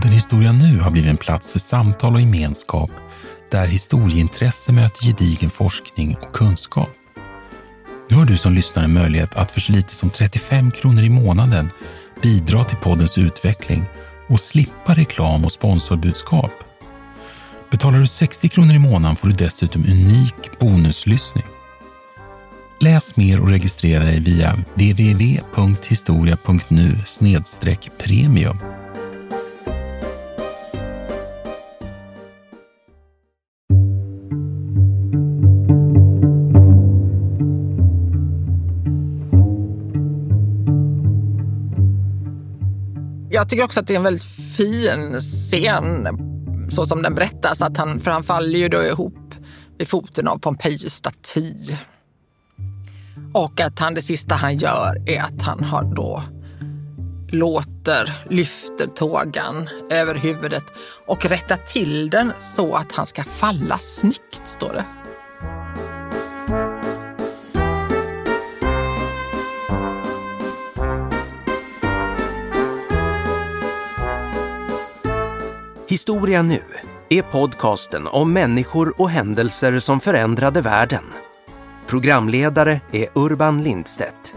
Podden Historia Nu har blivit en plats för samtal och gemenskap där historieintresse möter gedigen forskning och kunskap. Nu har du som lyssnar en möjlighet att för så lite som 35 kronor i månaden bidra till poddens utveckling och slippa reklam och sponsorbudskap. Betalar du 60 kronor i månaden får du dessutom unik bonuslyssning. Läs mer och registrera dig via www.historia.nu/premium. Jag tycker också att det är en väldigt fin scen så som den berättas. För han faller ju då ihop vid foten av Pompejus staty. Och att det sista han gör är att han lyfter tågan över huvudet och rättar till den så att han ska falla snyggt, står det. Historia Nu är podcasten om människor och händelser som förändrade världen. Programledare är Urban Lindstedt.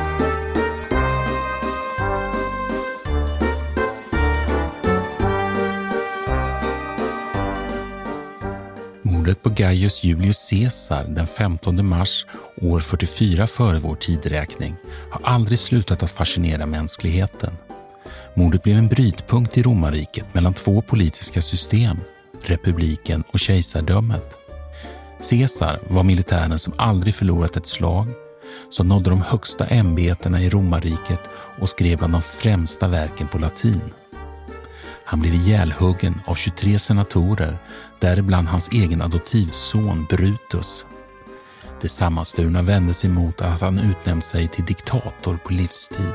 Mordet på Gaius Julius Caesar den 15 mars år 44 före vår tidräkning har aldrig slutat att fascinera mänskligheten. Mordet blev en brytpunkt i romarriket mellan två politiska system, republiken och kejsardömet. Caesar var militären som aldrig förlorat ett slag, som nådde de högsta ämbetena i romarriket och skrev bland de främsta verken på latin. Han blev ihjälhuggen av 23 senatorer, däribland hans egen adoptivson Brutus. Det sammansvurna vände sig mot att han utnämnt sig till diktator på livstid.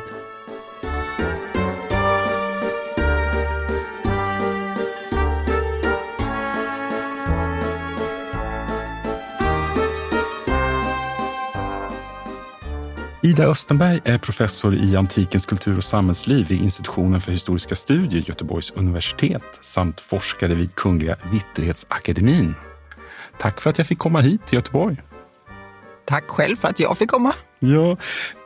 Ida Östenberg är professor i antikens kultur- och samhällsliv vid Institutionen för historiska studier Göteborgs universitet samt forskare vid Kungliga Vitterhetsakademin. Tack för att jag fick komma hit till Göteborg. Tack själv för att jag fick komma. Ja,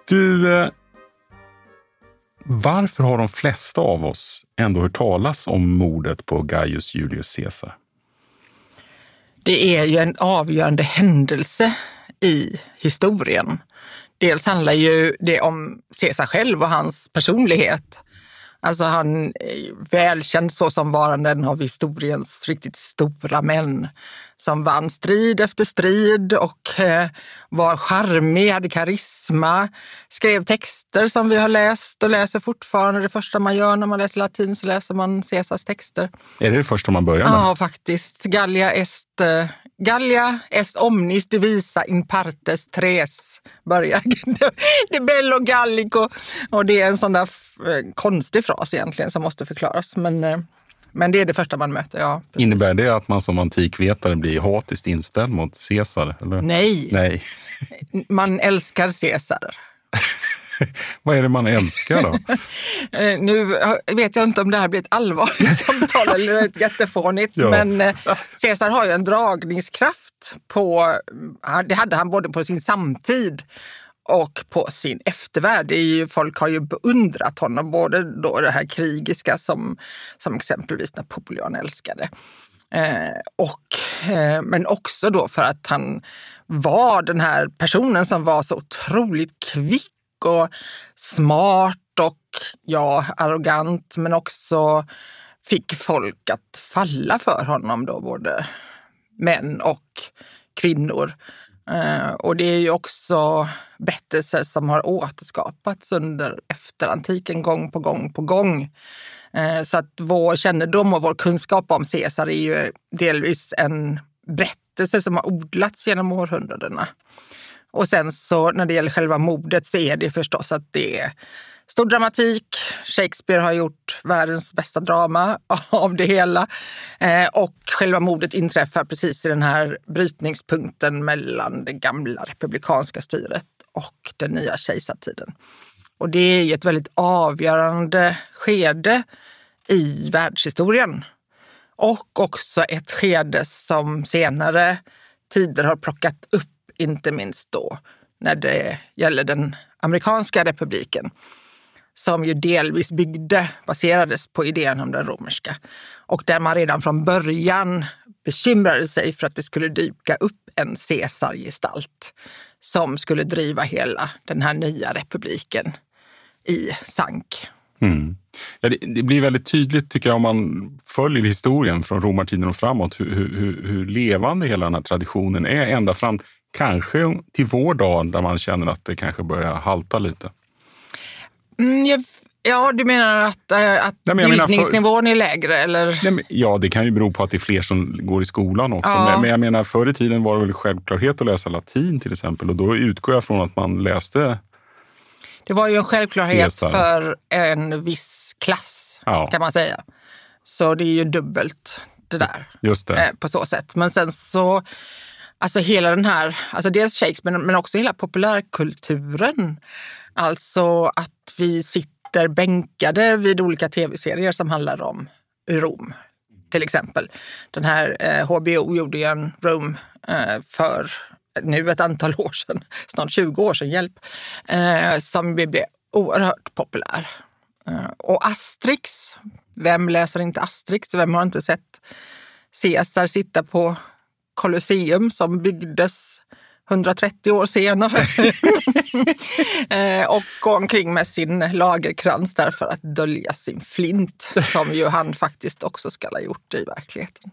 varför har de flesta av oss ändå hört talas om mordet på Gaius Julius Caesar? Det är ju en avgörande händelse i historien. Dels handlar ju det om Caesar själv och hans personlighet. Alltså han är välkänd så som varande en av historiens riktigt stora män som vann strid efter strid och var charmig, hade karisma, skrev texter som vi har läst och läser fortfarande. Det första man gör när man läser latin så läser man Caesars texter. Är det första man börjar med? Ja, faktiskt. Gallia est omnis divisa in partes tres börjar. Det är bello gallico. Och det är en sån där konstig fras egentligen som måste förklaras. Men det är det första man möter, ja. Precis. Innebär det att man som antikvetare blir hatiskt inställd mot Caesar? Eller? Nej. Man älskar Caesar. Vad är det man älskar då? Nu vet jag inte om det här blir ett allvarligt samtal eller ett jättefånigt, ja. Men Caesar har ju en dragningskraft det hade han både på sin samtid och på sin eftervärld. Folk har ju beundrat honom, både då det här krigiska som exempelvis Napoleon älskade. Men också då för att han var den här personen som var så otroligt kvick och smart och arrogant, men också fick folk att falla för honom då, både män och kvinnor. Och det är ju också berättelser som har återskapats under efterantiken gång på gång. Så att vår kännedom och vår kunskap om Caesar är ju delvis en berättelse som har odlats genom århundradena. Och sen så när det gäller själva mordet så är det förstås att det är stor dramatik. Shakespeare har gjort världens bästa drama av det hela. Och själva mordet inträffar precis i den här brytningspunkten mellan det gamla republikanska styret och den nya kejsartiden. Och det är ett väldigt avgörande skede i världshistorien. Och också ett skede som senare tider har plockat upp, inte minst då när det gäller den amerikanska republiken, som ju delvis baserades på idén om den romerska. Och där man redan från början bekymrade sig för att det skulle dyka upp en Caesar-gestalt som skulle driva hela den här nya republiken i sank. Ja, det blir väldigt tydligt tycker jag om man följer historien från romartiden och framåt hur levande hela den här traditionen är ända fram kanske till vår dag där man känner att det kanske börjar halta lite. Ja, du menar att bildningsnivån är lägre? Eller? Ja, det kan ju bero på att det är fler som går i skolan också. Ja. Men jag menar, förr i tiden var det väl självklarhet att läsa latin till exempel. Och då utgår jag från att man läste... Det var ju en självklarhet Caesar. för en viss klass, kan man säga. Så det är ju dubbelt det där. Just det. På så sätt. Men sen så, alltså hela den här, alltså dels Shakespeare men också hela populärkulturen. Alltså att vi sitter bänkade vid olika tv-serier som handlar om Rom. Till exempel. Den här HBO gjorde ju en Rom för nu ett antal år sedan, snart 20 år sedan, hjälp, som blev oerhört populär. Och Asterix, vem läser inte Asterix? Vem har inte sett Caesar sitta på Colosseum som byggdes 130 år senare och gå omkring med sin lagerkrans där för att dölja sin flint, som ju han faktiskt också ska ha gjort i verkligheten.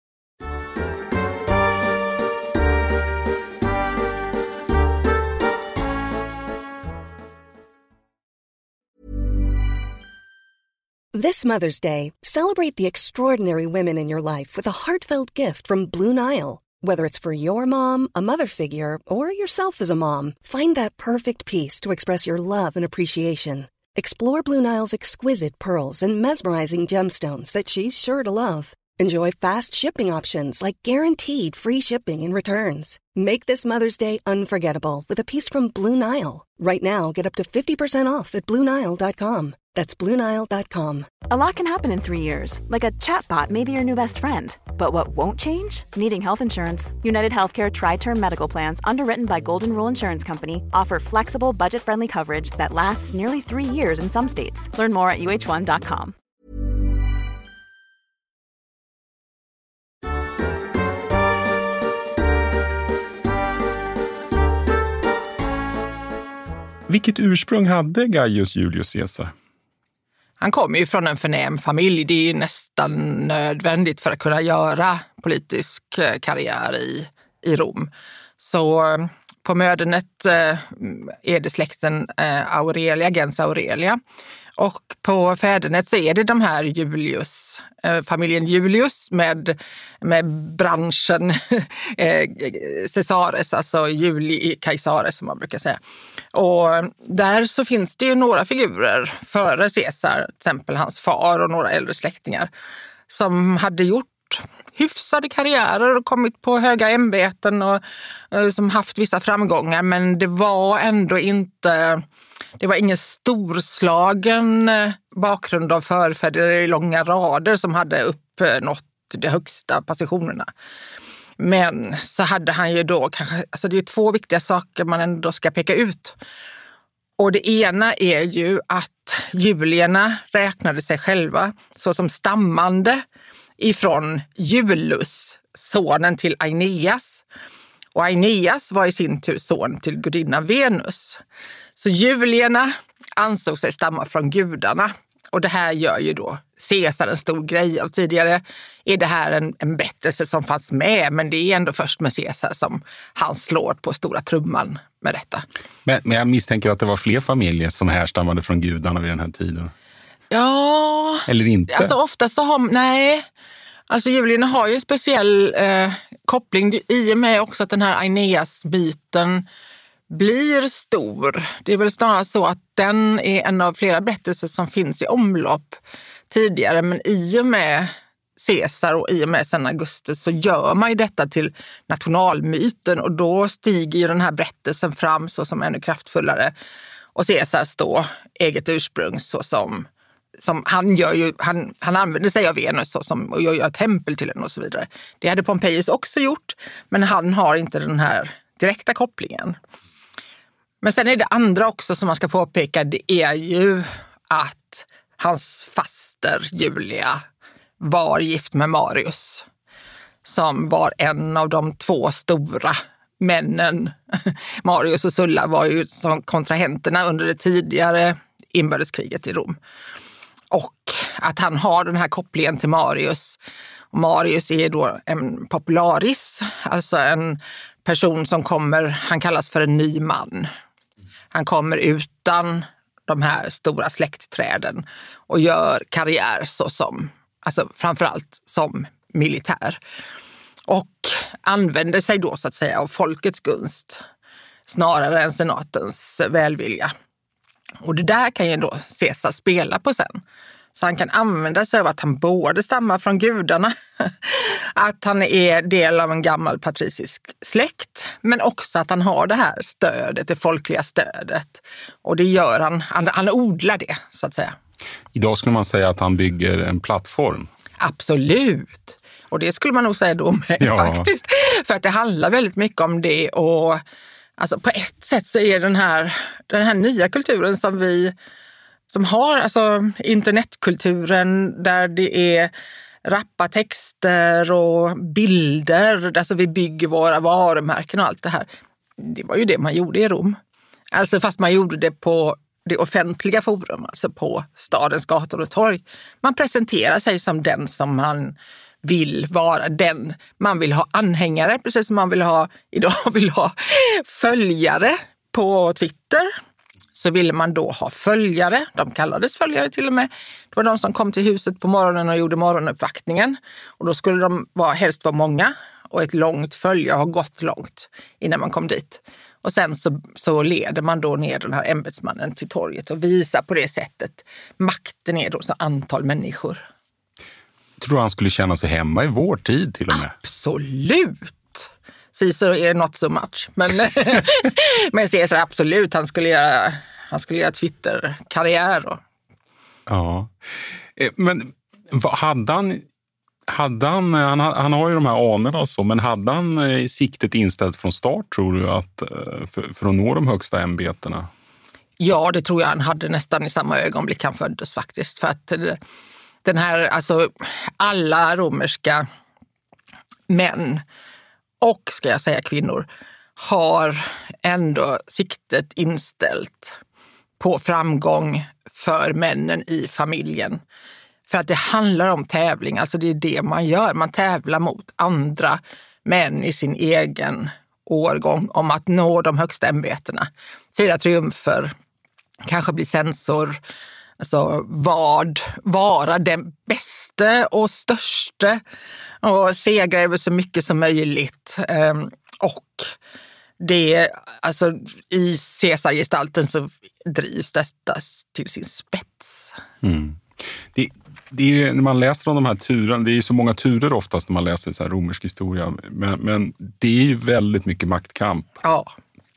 This Mother's Day, celebrate the extraordinary women in your life with a heartfelt gift from Blue Nile. Whether it's for your mom, a mother figure, or yourself as a mom, find that perfect piece to express your love and appreciation. Explore Blue Nile's exquisite pearls and mesmerizing gemstones that she's sure to love. Enjoy fast shipping options like guaranteed free shipping and returns. Make this Mother's Day unforgettable with a piece from Blue Nile. Right now, get up to 50% off at BlueNile.com. That's BlueNile.com. A lot can happen in 3 years, like a chatbot may be your new best friend. But what won't change? Needing health insurance. United Healthcare Tri-Term Medical Plans, underwritten by Golden Rule Insurance Company, offer flexible, budget-friendly coverage that lasts nearly 3 years in some states. Learn more at uh1.com. Vilket ursprung hade Gaius Julius Caesar? Han kommer ju från en förnäm familj. Det är ju nästan nödvändigt för att kunna göra politisk karriär i Rom. Så på mödernet är det släkten Aurelia, gens Aurelia. Och på fädernet så är det de här Julius, familjen Julius med branschen Caesares, alltså Julii Caesares som man brukar säga. Och där så finns det ju några figurer före Caesar, till exempel hans far och några äldre släktingar, som hade gjort hyfsade karriärer och kommit på höga ämbeten och som haft vissa framgångar, men det var ändå inte... Det var ingen storslagen bakgrund av förfäder i långa rader som hade uppnått de högsta positionerna. Men så hade han ju då kanske, alltså det är 2 viktiga saker man ändå ska peka ut. Och det ena är ju att julierna räknade sig själva så som stammande ifrån Julus, sonen till Aeneas. Och Aeneas var i sin tur son till gudinnan Venus. Så julierna ansåg sig stamma från gudarna. Och det här gör ju då Caesar en stor grej av. Tidigare är det här en berättelse som fanns med, men det är ändå först med Caesar som han slår på stora trumman med detta. Men jag misstänker att det var fler familjer som härstammade från gudarna vid den här tiden. Ja... Eller inte? Alltså ofta så har... Nej... Alltså julierna har ju en speciell koppling i och med också att den här Aeneas-myten blir stor. Det är väl snarare så att den är en av flera berättelser som finns i omlopp tidigare, men i och med Caesar och i och med sen Augustus så gör man ju detta till nationalmyten, och då stiger ju den här berättelsen fram så som ännu kraftfullare, och Caesars då eget ursprung så som som han gör ju, han använder sig av Venus och gör tempel till den och så vidare. Det hade Pompejus också gjort, men han har inte den här direkta kopplingen. Men sen är det andra också som man ska påpeka, det är ju att hans faster Julia var gift med Marius, som var en av de 2 stora männen. Marius och Sulla var ju som kontrahenterna under det tidigare inbördeskriget i Rom. Och att han har den här kopplingen till Marius. Och Marius är då en popularis, alltså en person som han kallas för en ny man. Han kommer utan de här stora släktträden och gör karriär alltså framförallt som militär. Och använder sig då så att säga av folkets gunst snarare än senatens välvilja. Och det där kan ju då Caesar spela på sen. Så han kan använda sig av att han både stammar från gudarna, att han är del av en gammal patricisk släkt, men också att han har det här stödet, det folkliga stödet. Och det gör han odlar det så att säga. Idag skulle man säga att han bygger en plattform. Absolut. Och det skulle man nog säga då med faktiskt. För att det handlar väldigt mycket om det. Och alltså på ett sätt så är den här nya kulturen som har alltså internetkulturen där det är rappa texter och bilder. Alltså vi bygger våra varumärken och allt det här. Det var ju det man gjorde i Rom. Alltså fast man gjorde det på det offentliga forum, alltså på stadens gator och torg. Man presenterar sig som den som man vill vara, den man vill ha anhängare, precis som man idag vill ha följare på Twitter. Så ville man då ha följare, de kallades följare till och med. Det var de som kom till huset på morgonen och gjorde morgonuppvaktningen. Och då skulle de helst vara många och ett långt följe har gått långt innan man kom dit. Och sen så leder man då ner den här ämbetsmannen till torget och visar på det sättet. Makten är då så antal människor. Tror du han skulle känna sig hemma i vår tid till och med? Absolut! Caesar är not so much. Men Caesar absolut, han skulle göra Twitter-karriär. Ja, men vad han har ju de här anorna och så, men hade han siktet inställt från start, tror du, för att nå de högsta ämbetena? Ja, det tror jag han hade nästan i samma ögonblick han föddes faktiskt. För att den här, alltså alla romerska män och ska jag säga kvinnor har ändå siktet inställt på framgång för männen i familjen. För att det handlar om tävling, alltså det är det man gör. Man tävlar mot andra män i sin egen årgång om att nå de högsta ämbetena. Fira triumfer, kanske bli censor, alltså vara den bästa och största och segra över så mycket som möjligt. Och det, alltså i Caesar-gestalten så drivs detta till sin spets. Mm. Det är ju, när man läser om de här turerna, det är ju så många turer oftast när man läser så här romersk historia, men det är ju väldigt mycket maktkamp. Ja,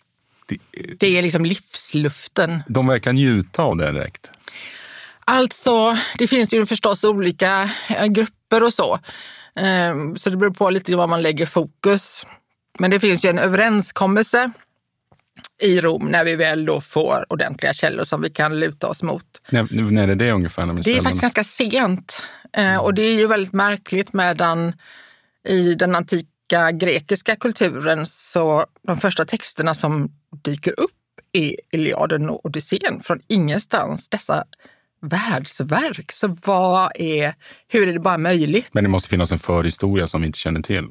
det är liksom livsluften. De verkar njuta av det direkt. Alltså, det finns ju förstås olika grupper och så. Så det beror på lite var man lägger fokus. Men det finns ju en överenskommelse i Rom när vi väl då får ordentliga källor som vi kan luta oss mot. När är det ungefär? Det är faktiskt ganska sent. Och det är ju väldigt märkligt medan i den antika grekiska kulturen så de första texterna som dyker upp är Iliaden och Odysseen från ingenstans. Dessa världsverk. Så hur är det bara möjligt? Men det måste finnas en förhistoria som vi inte känner till.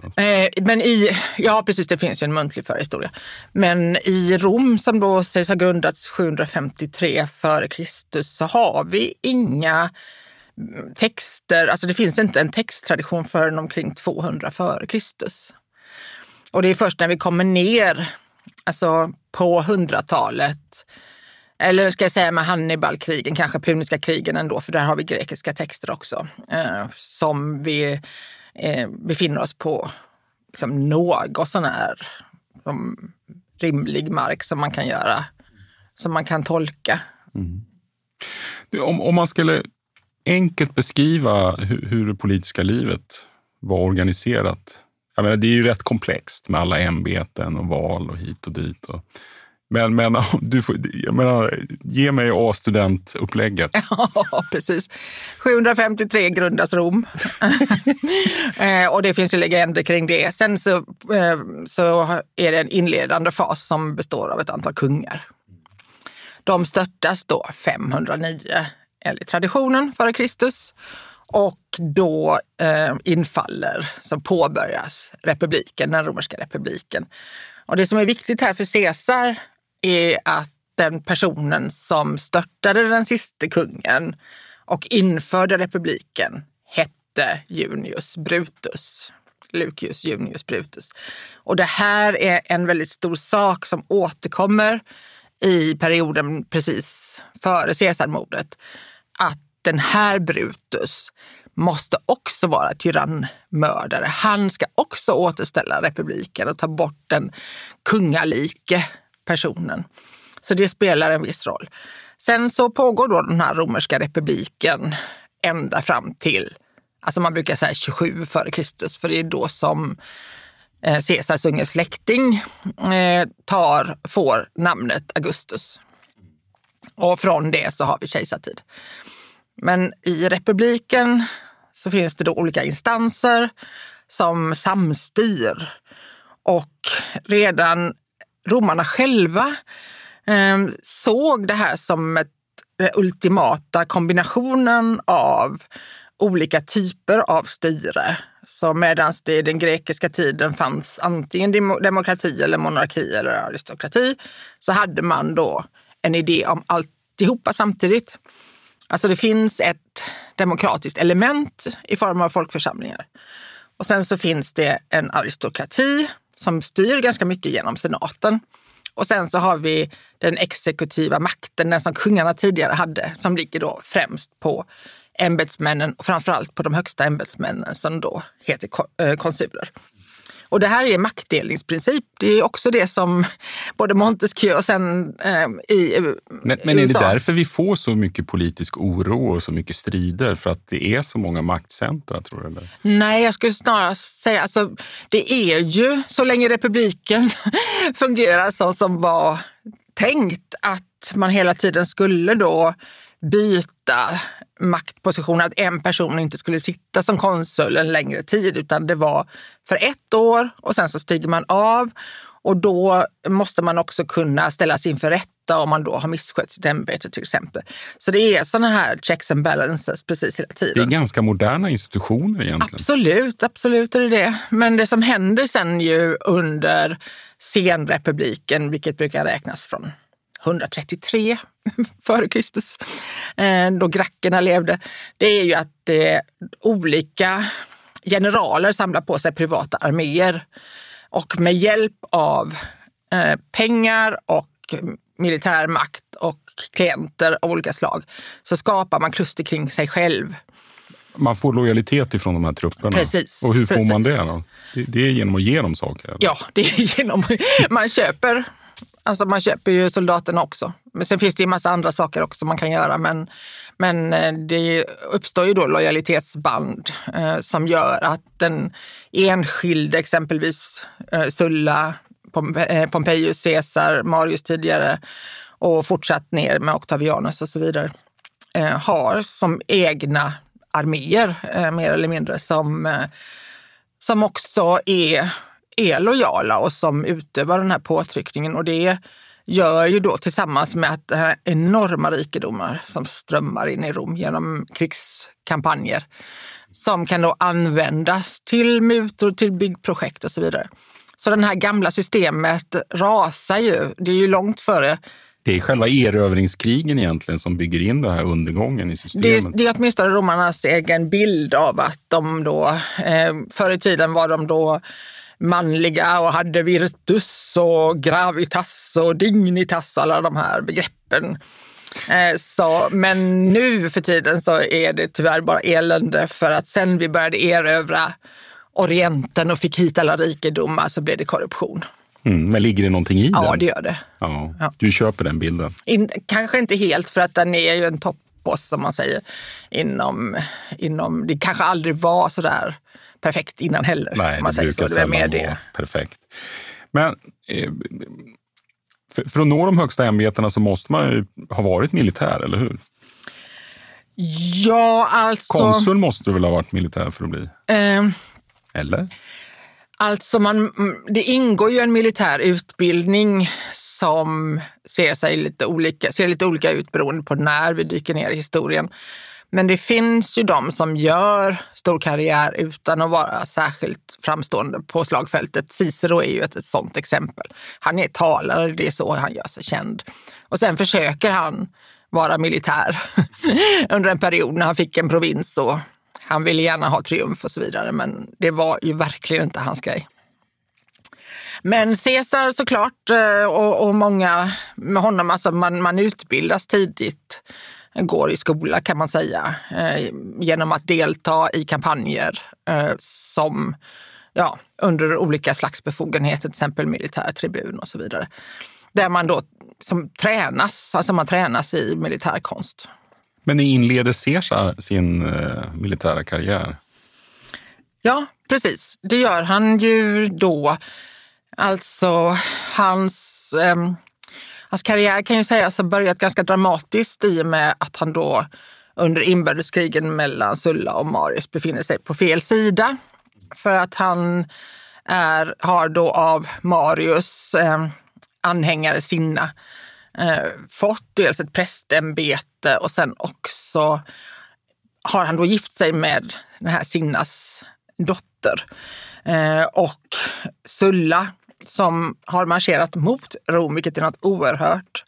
Ja, precis, det finns ju en muntlig förhistoria. Men i Rom som då sägs ha grundats 753 före Kristus så har vi inga texter, alltså det finns inte en texttradition förrän omkring 200 före Kristus. Och det är först när vi kommer ner alltså på 100-talet, eller ska jag säga med Hannibalkrigen, kanske puniska krigen ändå, för där har vi grekiska texter också, som vi befinner oss på liksom något sån här rimlig mark som man kan göra, som man kan tolka. Mm. Om man skulle enkelt beskriva hur det politiska livet var organiserat? Jag menar, det är ju rätt komplext med alla ämbeten och val och hit och dit. Men jag menar, ge mig A-studentupplägget. Ja, precis. 753 grundas Rom. Och det finns ju legender kring det. Sen så är det en inledande fas som består av ett antal kungar. De störtas då 509 enligt traditionen före Kristus. Och då så påbörjas republiken, den romerska republiken. Och det som är viktigt här för Caesar är att den personen som störtade den sista kungen och införde republiken hette Junius Brutus. Lucius Junius Brutus. Och det här är en väldigt stor sak som återkommer i perioden precis före Caesarmordet. Att den här Brutus måste också vara tyrannmördare. Han ska också återställa republiken och ta bort den kungalike personen. Så det spelar en viss roll. Sen så pågår då den här romerska republiken ända fram till, alltså man brukar säga 27 före Kristus, för det är då som Caesars unge släkting får namnet Augustus. Och från det så har vi kejsartid. Men i republiken så finns det då olika instanser som samstyr. Och redan romarna själva såg det här som den ultimata kombinationen av olika typer av styre. Så medan det i den grekiska tiden fanns antingen demokrati eller monarki eller aristokrati, så hade man då en idé om alltihopa samtidigt. Alltså det finns ett demokratiskt element i form av folkförsamlingar. Och sen så finns det en aristokrati som styr ganska mycket genom senaten. Och sen så har vi den exekutiva makten, den som kungarna tidigare hade, som ligger då främst på ämbetsmännen och framförallt på de högsta ämbetsmännen som då heter konsuler. Och det här är maktdelningsprincip. Det är också det som både Montesquieu och sen i Men är det därför vi får så mycket politisk oro och så mycket strider? För att det är så många maktcentra, tror du? Eller? Nej, jag skulle snarare säga, alltså, det är ju så länge republiken fungerar så som var tänkt, att man hela tiden skulle då byta maktposition, att en person inte skulle sitta som konsul en längre tid, utan det var för 1 år och sen så stiger man av, och då måste man också kunna ställas inför rätta om man då har misskött sitt ämbete till exempel. Så det är sådana här checks and balances precis hela tiden. Det är ganska moderna institutioner egentligen. Absolut är det. Men det som händer sen ju under senrepubliken, vilket brukar räknas från 133 före Kristus, då grackerna levde, det är ju att olika generaler samlar på sig privata arméer, och med hjälp av pengar och militärmakt och klienter av olika slag så skapar man kluster kring sig själv. Man får lojalitet ifrån de här trupperna. Precis. Och hur får man det då? Det är genom att ge dem saker? Eller? Ja, det är genom man köper ju soldaterna också. Men sen finns det ju en massa andra saker också man kan göra. Men det uppstår ju då lojalitetsband som gör att den enskilde, exempelvis Sulla, Pompejus, Caesar, Marius tidigare och fortsatt ner med Octavianus och så vidare, har som egna arméer mer eller mindre som också är lojala och som utövar den här påtryckningen. Och det gör ju då tillsammans med att det här enorma rikedomar som strömmar in i Rom genom krigskampanjer som kan då användas till mutor, till byggprojekt och så vidare. Så det här gamla systemet rasar ju. Det är ju långt före. Det är själva erövringskrigen egentligen som bygger in den här undergången i systemet. Det är åtminstone romarnas egen bild av att de då, förr i tiden var de då manliga och hade virtus och gravitas och dignitas, alla de här begreppen. Men nu för tiden så är det tyvärr bara elände, för att sen vi började erövra Orienten och fick hit alla rikedomar så blev det korruption. Men ligger det någonting i den? Ja, det gör det. Ja. Du köper den bilden? Kanske inte helt, för att den är ju en oss, som man säger, inom det kanske aldrig var så där perfekt innan heller. Nej, man det säger brukar så. Det är mer sällan det. vara perfekt. Men för att nå de högsta ämbetena så måste man ju ha varit militär, eller hur? Ja, alltså... Konsul måste du väl ha varit militär för att bli? Eller? Alltså det ingår ju en militär utbildning som ser lite olika ut beroende på när vi dyker ner i historien. Men det finns ju de som gör stor karriär utan att vara särskilt framstående på slagfältet. Cicero är ju ett sådant exempel. Han är talare, det är så han gör sig känd. Och sen försöker han vara militär under en period när han fick en provins och han ville gärna ha triumf och så vidare, men det var ju verkligen inte hans grej. Men Caesar såklart, och många med honom, alltså man utbildas tidigt, går i skola kan man säga, genom att delta i kampanjer som under olika slags befogenheter, till exempel militär tribun och så vidare. Där man då man tränas i militärkonst. Men inleder Caesar sin militära karriär? Ja, precis. Det gör han ju då. Alltså hans karriär kan ju sägas ha börjat ganska dramatiskt i och med att han då under inbördeskrigen mellan Sulla och Marius befinner sig på fel sida. För att han har då av Marius anhängare Cinna fått dels ett prästämbete och sen också har han då gift sig med den här Cinnas dotter. Och Sulla, som har marscherat mot Rom, vilket är något oerhört,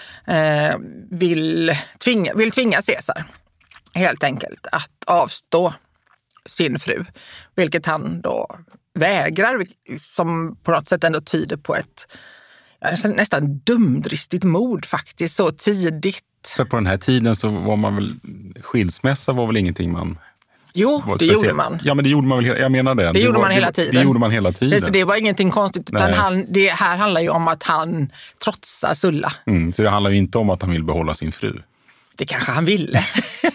vill tvinga Caesar helt enkelt att avstå sin fru, vilket han då vägrar, som på något sätt ändå tyder på ett nästan dumdristigt mod faktiskt, så tidigt. För på den här tiden så var man väl, skilsmässa var väl ingenting man... Jo, det gjorde man. Ja, men det gjorde man väl, jag menar det. Det gjorde man hela tiden. Det gjorde man hela tiden. Så det var ingenting konstigt, utan det här handlar ju om att han trotsar Sulla. Så det handlar ju inte om att han vill behålla sin fru. Det kanske han ville.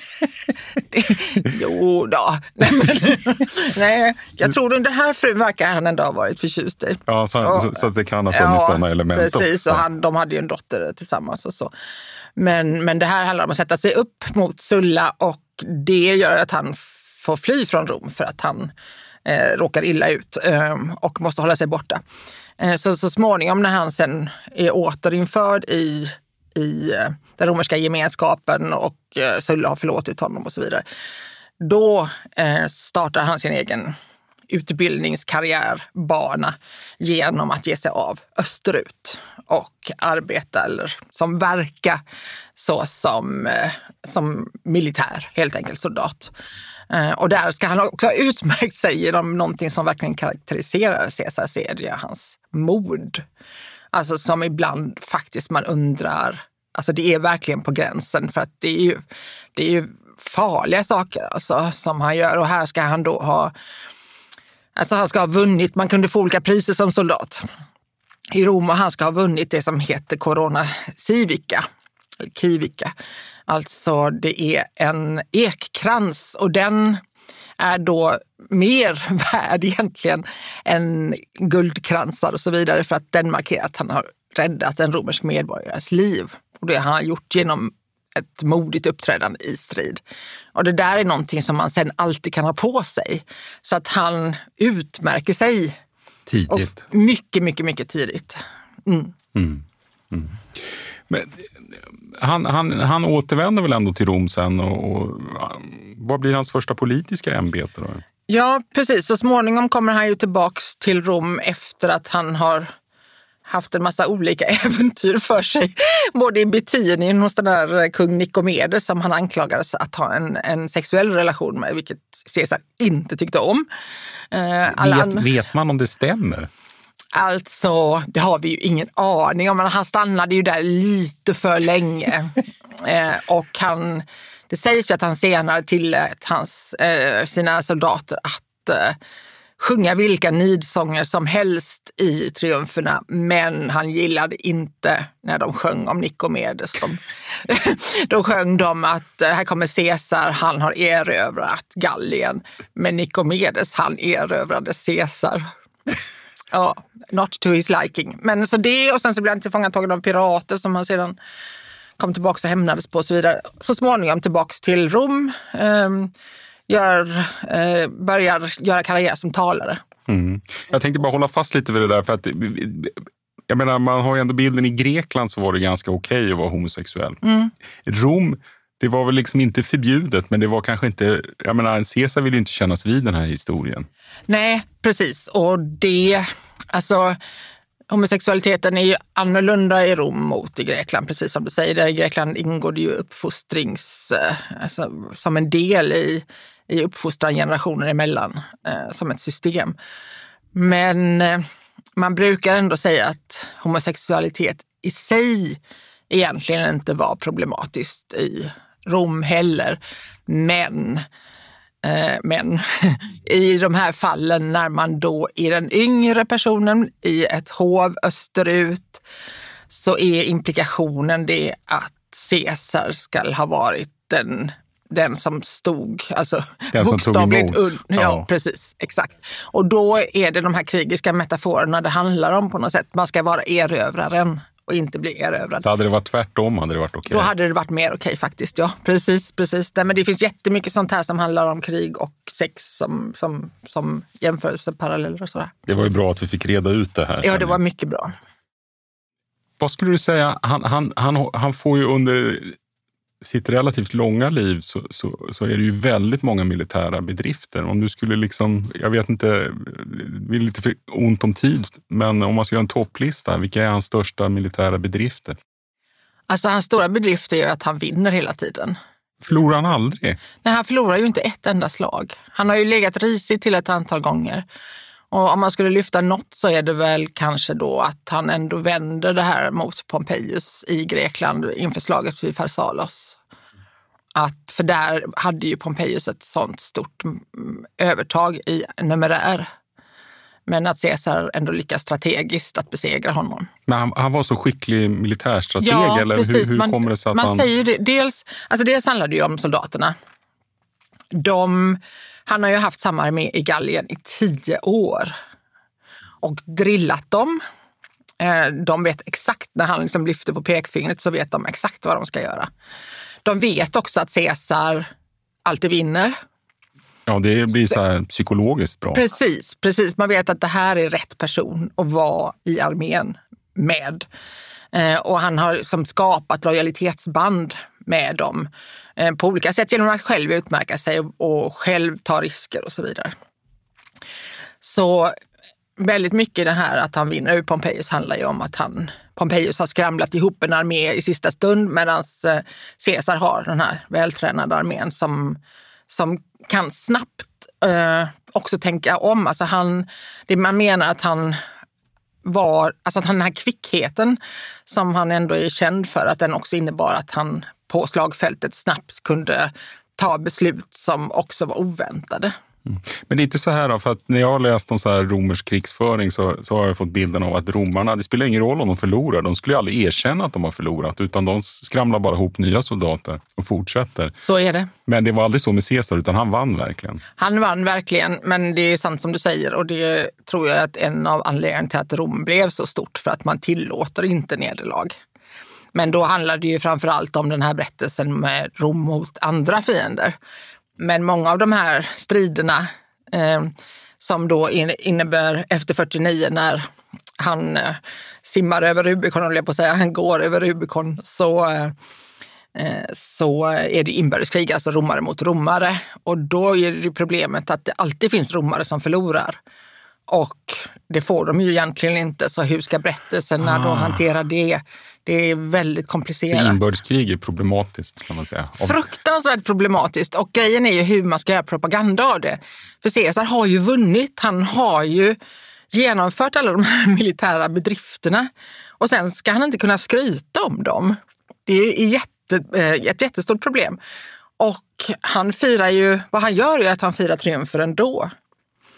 Jo då. Nej, jag tror under den här frun verkar han ändå ha varit förtjust i. Ja, så det kan ha funnits sådana element också. Precis, och de hade ju en dotter tillsammans och så. Men det här handlar om att sätta sig upp mot Sulla, och det gör att han får fly från Rom för att han råkar illa ut och måste hålla sig borta. Så småningom när han sen är återinförd i den romerska gemenskapen och Sulla har förlåtit honom och så vidare, då startar han sin egen utbildningskarriärbana genom att ge sig av österut och arbeta eller som verka som militär, helt enkelt soldat. Och där ska han också ha utmärkt sig genom någonting som verkligen karaktäriserar Caesar, det är hans mod. Alltså som ibland faktiskt man undrar, alltså det är verkligen på gränsen, för att det är ju farliga saker alltså, som han gör. Och här ska han då han ska ha vunnit, man kunde få olika priser som soldat i Rom, och han ska ha vunnit det som heter Corona Civica, eller Civica. Alltså det är en ekkrans, och den är då mer värd egentligen än guldkransar och så vidare, för att den markerar att han har räddat en romersk medborgares liv. Och det har han gjort genom ett modigt uppträdande i strid. Och det där är någonting som man sen alltid kan ha på sig. Så att han utmärker sig tidigt. Och mycket, mycket, mycket tidigt. Men han återvänder väl ändå till Rom sen, och vad blir hans första politiska ämbete då? Ja, precis. Så småningom kommer han ju tillbaks till Rom efter att han har haft en massa olika äventyr för sig. Både i Betynien hos den där kung Nikomedes som han anklagades att ha en sexuell relation med, vilket Caesar inte tyckte om. Vet man om det stämmer? Alltså, det har vi ju ingen aning om, men han stannade ju där lite för länge. Och det sägs ju att han senare tillät sina soldater att sjunga vilka nidsånger som helst i triumferna, men han gillade inte när de sjöng om Nikomedes. Då sjöng de att här kommer Caesar, han har erövrat Gallien, men Nikomedes, han erövrade Caesar. Ja, not to his liking. Men så det, och sen så blev han tillfångatagen av pirater som han sedan kom tillbaka och hämnades på och så vidare. Så småningom tillbaka till Rom, börjar göra karriär som talare. Mm. Jag tänkte bara hålla fast lite vid det där, för att jag menar, man har ju ändå bilden i Grekland så var det ganska okej att vara homosexuell. Rom, det var väl liksom inte förbjudet, men det var kanske inte, jag menar, Caesar ville ju inte kännas vid den här historien. Nej, precis. Och det, alltså homosexualiteten är ju annorlunda i Rom mot i Grekland, precis som du säger. Där i Grekland ingår det ju uppfostrings, alltså, som en del i uppfostran generationer emellan, som ett system. Men man brukar ändå säga att homosexualitet i sig egentligen inte var problematiskt i Rom heller. Men i de här fallen när man då är den yngre personen i ett hov österut, så är implikationen det att Caesar ska ha varit den som stod, alltså den bokstavligt som tog emot. Ja, precis, exakt. Och då är det de här krigiska metaforerna det handlar om på något sätt. Man ska vara erövraren och inte bli erövrad. Så hade det varit tvärtom, hade det varit okej? Då hade det varit mer okej faktiskt, ja. Precis. Nej, men det finns jättemycket sånt här som handlar om krig och sex som jämförelseparalleller och sådär. Det var ju bra att vi fick reda ut det här. Ja, det var mycket bra. Vad skulle du säga, han får ju under sitt relativt långa liv så är det ju väldigt många militära bedrifter. Om du skulle liksom, jag vet inte, det är lite för ont om tid, men om man ska göra en topplista, vilka är hans största militära bedrifter? Alltså hans stora bedrift är ju att han vinner hela tiden. Förlorar han aldrig? Nej, han förlorar ju inte ett enda slag. Han har ju legat risigt till ett antal gånger. Och om man skulle lyfta något så är det väl kanske då att han ändå vänder det här mot Pompejus i Grekland inför slaget vid Pharsalos. För där hade ju Pompejus ett sånt stort övertag i numerär. Men att Caesar ändå lyckas strategiskt att besegra honom. Men han var så skicklig militärstrateg, ja, eller precis. Hur kommer det sig att man säger det, dels handlar det ju om soldaterna. Han har ju haft samma armé i Gallien i 10 år och drillat dem. De vet exakt, när han liksom lyfter på pekfingret så vet de exakt vad de ska göra. De vet också att Caesar alltid vinner. Ja, det blir så här psykologiskt bra. Precis. Man vet att det här är rätt person att vara i armén med. Och han har som skapat lojalitetsband med dem på olika sätt genom att själv utmärka sig och själv ta risker och så vidare. Så väldigt mycket det här att han vinner över Pompejus handlar ju om att Pompejus har skramlat ihop en armé i sista stund, medan Caesar har den här vältränade armén som kan snabbt också tänka om. Alltså man menar att han var, alltså att den här kvickheten som han ändå är känd för, att den också innebar att han på slagfältet snabbt kunde ta beslut som också var oväntade. Men det är inte så här då, för att när jag har läst om så här romersk krigsföring så har jag fått bilden av att romarna, det spelar ingen roll om de förlorar, de skulle aldrig erkänna att de har förlorat, utan de skramlar bara ihop nya soldater och fortsätter. Så är det. Men det var aldrig så med Caesar, utan han vann verkligen. Han vann verkligen, men det är sant som du säger, och det tror jag att en av anledningarna till att Rom blev så stort, för att man tillåter inte nederlag. Men då handlar det ju framförallt om den här berättelsen med Rom mot andra fiender. Men många av de här striderna som då innebär efter 49, när han simmar över Rubikon, och på att säga, han går över Rubikon, så är det inbördeskrig, alltså romare mot romare. Och då är det problemet att det alltid finns romare som förlorar. Och det får de ju egentligen inte, så hur ska berättelserna då hantera det? Det är väldigt komplicerat. Så inbördeskrig är problematiskt, kan man säga. Fruktansvärt problematiskt. Och grejen är ju hur man ska göra propaganda av det. För Caesar har ju vunnit. Han har ju genomfört alla de här militära bedrifterna. Och sen ska han inte kunna skryta om dem. Det är ett jättestort problem. Och han firar ju, vad han gör är att han firar triumfer ändå.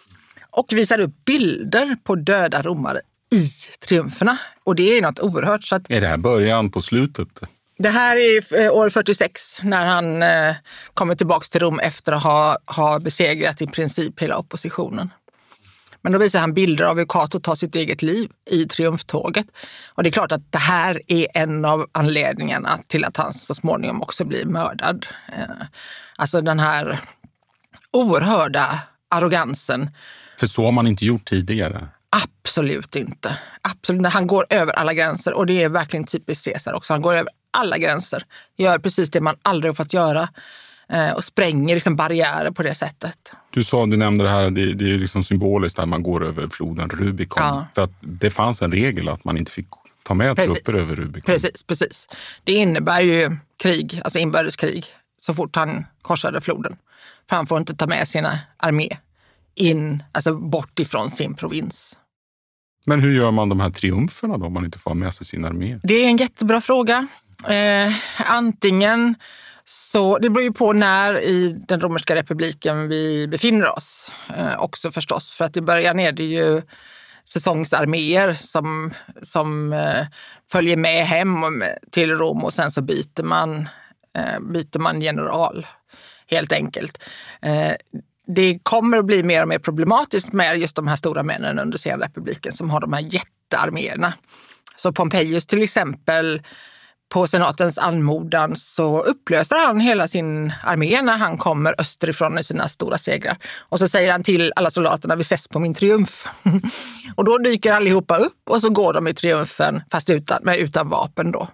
och visar upp bilder på döda romare i triumferna. Och det är något oerhört. Så att är det här början på slutet? det här är år 46 när han kommer tillbaka till Rom efter att ha besegrat i princip hela oppositionen. Men då visar han bilder av hur Cato tar sitt eget liv i triumftåget. Och det är klart att det här är en av anledningarna till att han så småningom också blir mördad. Alltså den här oerhörda arrogansen. För så har man inte gjort tidigare. Absolut inte. Absolut. Han går över alla gränser och det är verkligen typiskt Caesar också. Han går över alla gränser. Gör precis det man aldrig har fått göra. Och spränger liksom barriärer på det sättet. Du nämnde det här, det är ju liksom symboliskt att man går över floden Rubicon. Ja. För att det fanns en regel att man inte fick ta med trupper över Rubicon. Precis. Det innebär ju krig, alltså inbördeskrig, så fort han korsade floden. För han får inte ta med sina armé alltså bort ifrån sin provins. Men hur gör man de här triumferna då om man inte får med sig sin armé? Det är en jättebra fråga. Antingen så, det beror ju på när i den romerska republiken vi befinner oss. Också förstås, för att i början är det ju säsongsarméer som följer med hem till Rom och sen så byter man general helt enkelt. Det kommer att bli mer och mer problematiskt med just de här stora männen under senare republiken som har de här jättearméerna. Så Pompejus till exempel, på senatens anmodan så upplöser han hela sin armé när han kommer österifrån i sina stora segrar. Och så säger han till alla soldaterna, vi ses på min triumf. Och då dyker allihopa upp och så går de i triumfen fast utan vapen då.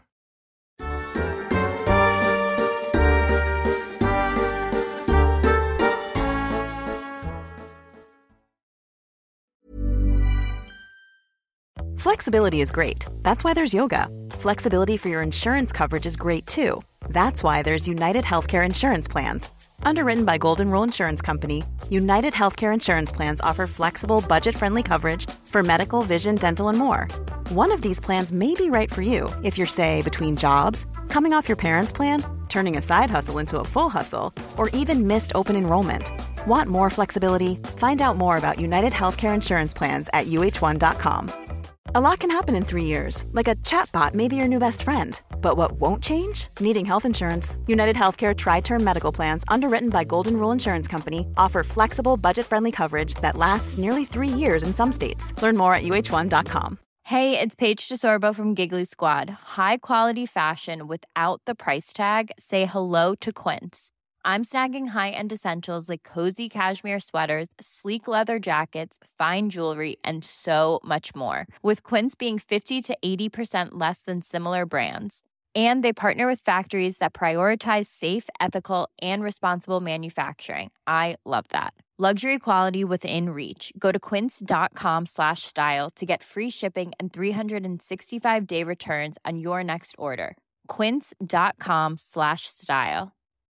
Flexibility is great. That's why there's yoga. Flexibility for your insurance coverage is great too. That's why there's United Healthcare Insurance Plans. Underwritten by Golden Rule Insurance Company, United Healthcare Insurance Plans offer flexible, budget-friendly coverage for medical, vision, dental, and more. One of these plans may be right for you if you're, say, between jobs, coming off your parents' plan, turning a side hustle into a full hustle, or even missed open enrollment. Want more flexibility? Find out more about United Healthcare Insurance Plans at uh1.com. A lot can happen in 3 years, like a chatbot may be your new best friend. But what won't change? Needing health insurance. United Healthcare Tri-Term Medical Plans, underwritten by Golden Rule Insurance Company, offer flexible, budget-friendly coverage that lasts nearly 3 years in some states. Learn more at uh1.com. Hey, it's Paige DeSorbo from Giggly Squad. High quality fashion without the price tag. Say hello to Quince. I'm snagging high-end essentials like cozy cashmere sweaters, sleek leather jackets, fine jewelry, and so much more. With Quince being 50 to 80% less than similar brands. And they partner with factories that prioritize safe, ethical, and responsible manufacturing. I love that. Luxury quality within reach. Go to quince.com/style to get free shipping and 365-day returns on your next order. Quince.com/style.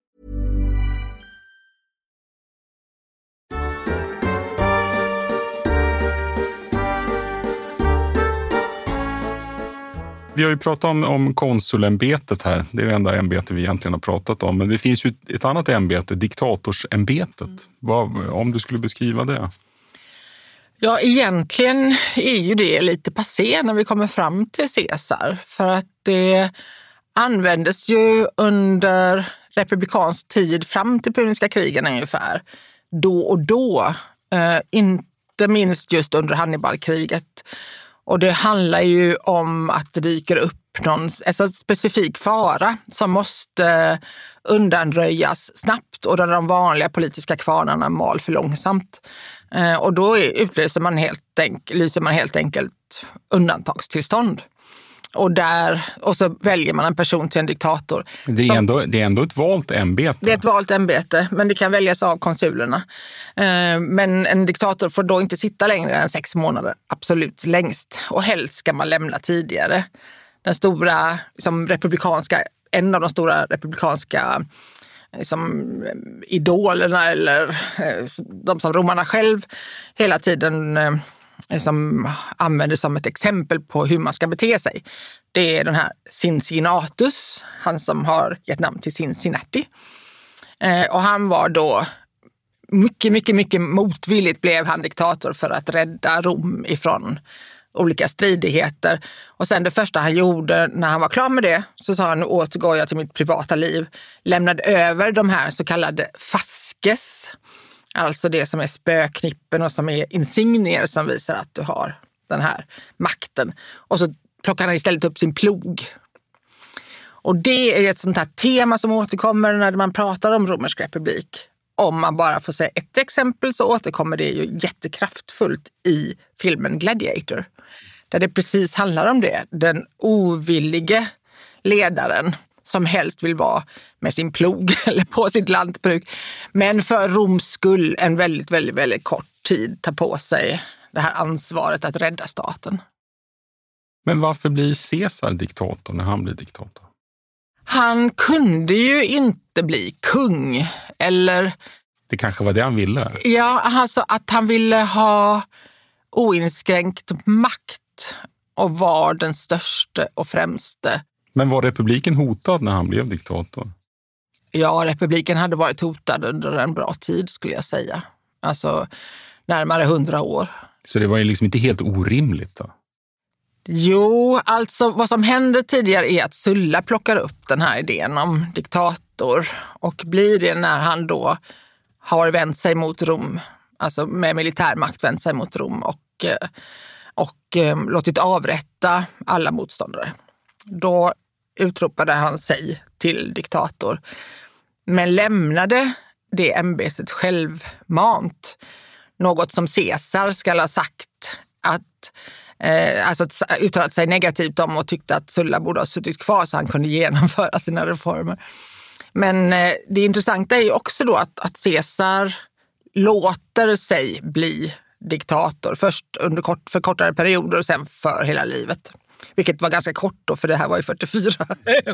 Vi har ju pratat om konsulämbetet här. Det är det enda ämbete vi egentligen har pratat om. Men det finns ju ett annat ämbete, diktatorsämbetet. Om du skulle beskriva det? Ja, egentligen är ju det lite passé när vi kommer fram till Caesar. För att det användes ju under republikansk tid fram till Puniska krigen ungefär. Då och då. Inte minst just under Hannibalkriget. Och det handlar ju om att det dyker upp någon specifik fara som måste undanröjas snabbt och där de vanliga politiska kvarnarna mal för långsamt. Och då lyser man helt enkelt undantagstillstånd. Och så väljer man en person till en diktator. Det är ändå ett valt ämbete. Det är ett valt ämbete, men det kan väljas av konsulerna. Men en diktator får då inte sitta längre än 6 månader, absolut längst. Och helst ska man lämna tidigare. Den stora, en av de stora republikanska idolerna eller de som romarna själv hela tiden som använder som ett exempel på hur man ska bete sig. Det är den här Cincinnatus, han som har gett namn till Cincinnati. Och han var då mycket motvilligt blev han diktator för att rädda Rom ifrån olika stridigheter. Och sen det första han gjorde när han var klar med det, så sa han: nu återgår jag till mitt privata liv. Lämnade över de här så kallade fasces, alltså det som är spöknippen och som är insignier som visar att du har den här makten. Och så plockar han istället upp sin plog. Och det är ett sånt här tema som återkommer när man pratar om romersk republik. Om man bara får säga ett exempel så återkommer det ju jättekraftfullt i filmen Gladiator. Där det precis handlar om det. Den ovillige ledaren som helst vill vara med sin plog eller på sitt lantbruk. Men för Roms skull en väldigt kort tid ta på sig det här ansvaret att rädda staten. Men varför blir Caesar diktator när han blir diktator? Han kunde ju inte bli kung, eller... Det kanske var det han ville. Ja, alltså att han ville ha oinskränkt makt och var den största och främste. Men var republiken hotad när han blev diktator? Ja, republiken hade varit hotad under en bra tid skulle jag säga. Alltså närmare 100 år. Så det var ju liksom inte helt orimligt då? Jo, alltså vad som hände tidigare är att Sulla plockar upp den här idén om diktator och blir det när han då har vänt sig mot Rom, alltså med militärmakt vänt sig mot Rom och låtit avrätta alla motståndare. Då utropade han sig till diktator, men lämnade det ämbetet självmant. Något som Caesar ska ha sagt alltså uttalat sig negativt om och tyckte att Sulla borde ha suttit kvar så han kunde genomföra sina reformer. Men det intressanta är ju också då att Caesar låter sig bli diktator. Först för kortare perioder och sen för hela livet. Vilket var ganska kort då, för det här var ju 44.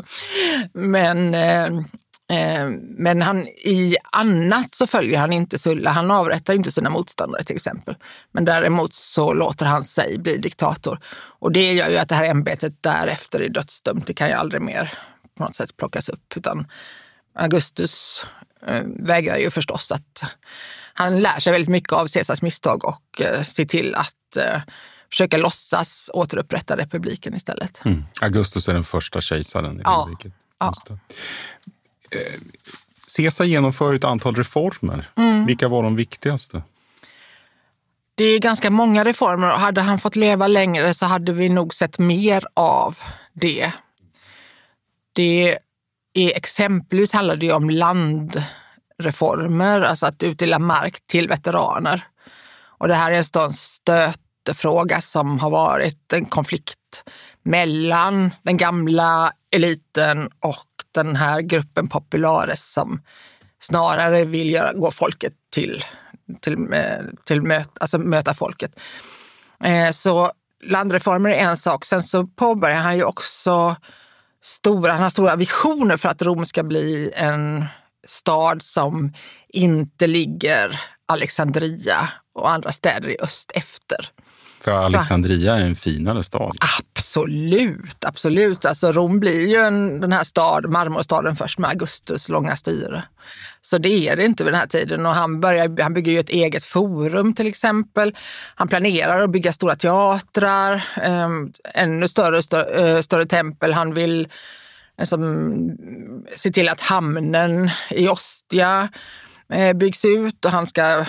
Men han, i annat så följer han inte Sulla. Han avrättar inte sina motståndare till exempel. Men däremot så låter han sig bli diktator. Och det gör ju att det här ämbetet därefter är dödsdömt. Det kan ju aldrig mer på något sätt plockas upp. Utan Augustus vägrar ju förstås att... Han lär sig väldigt mycket av Caesars misstag och ser till att försöka låtsas återupprätta republiken istället. Augustus är den första kejsaren i riket. Ja. Caesar genomför ett antal reformer. Vilka var de viktigaste? Det är ganska många reformer och hade han fått leva längre så hade vi nog sett mer av det. Det är exempelvis handlar det om landreformer, alltså att utdela mark till veteraner. Och det här är en stötefråga som har varit en konflikt mellan den gamla eliten och den här gruppen populares som snarare vill gå folket möta folket. Så landreformer är en sak. Sen så påbörjar han ju också han har stora visioner för att Rom ska bli en stad som inte ligger Alexandria och andra städer i öst efter. För Alexandria är en finare stad. Absolut. Alltså Rom blir ju den här marmorstaden först med Augustus långa styre. Så det är det inte vid den här tiden. Och han bygger ju ett eget forum till exempel. Han planerar att bygga stora teatrar, ännu större tempel. Han vill se till att hamnen i Ostia byggs ut och han ska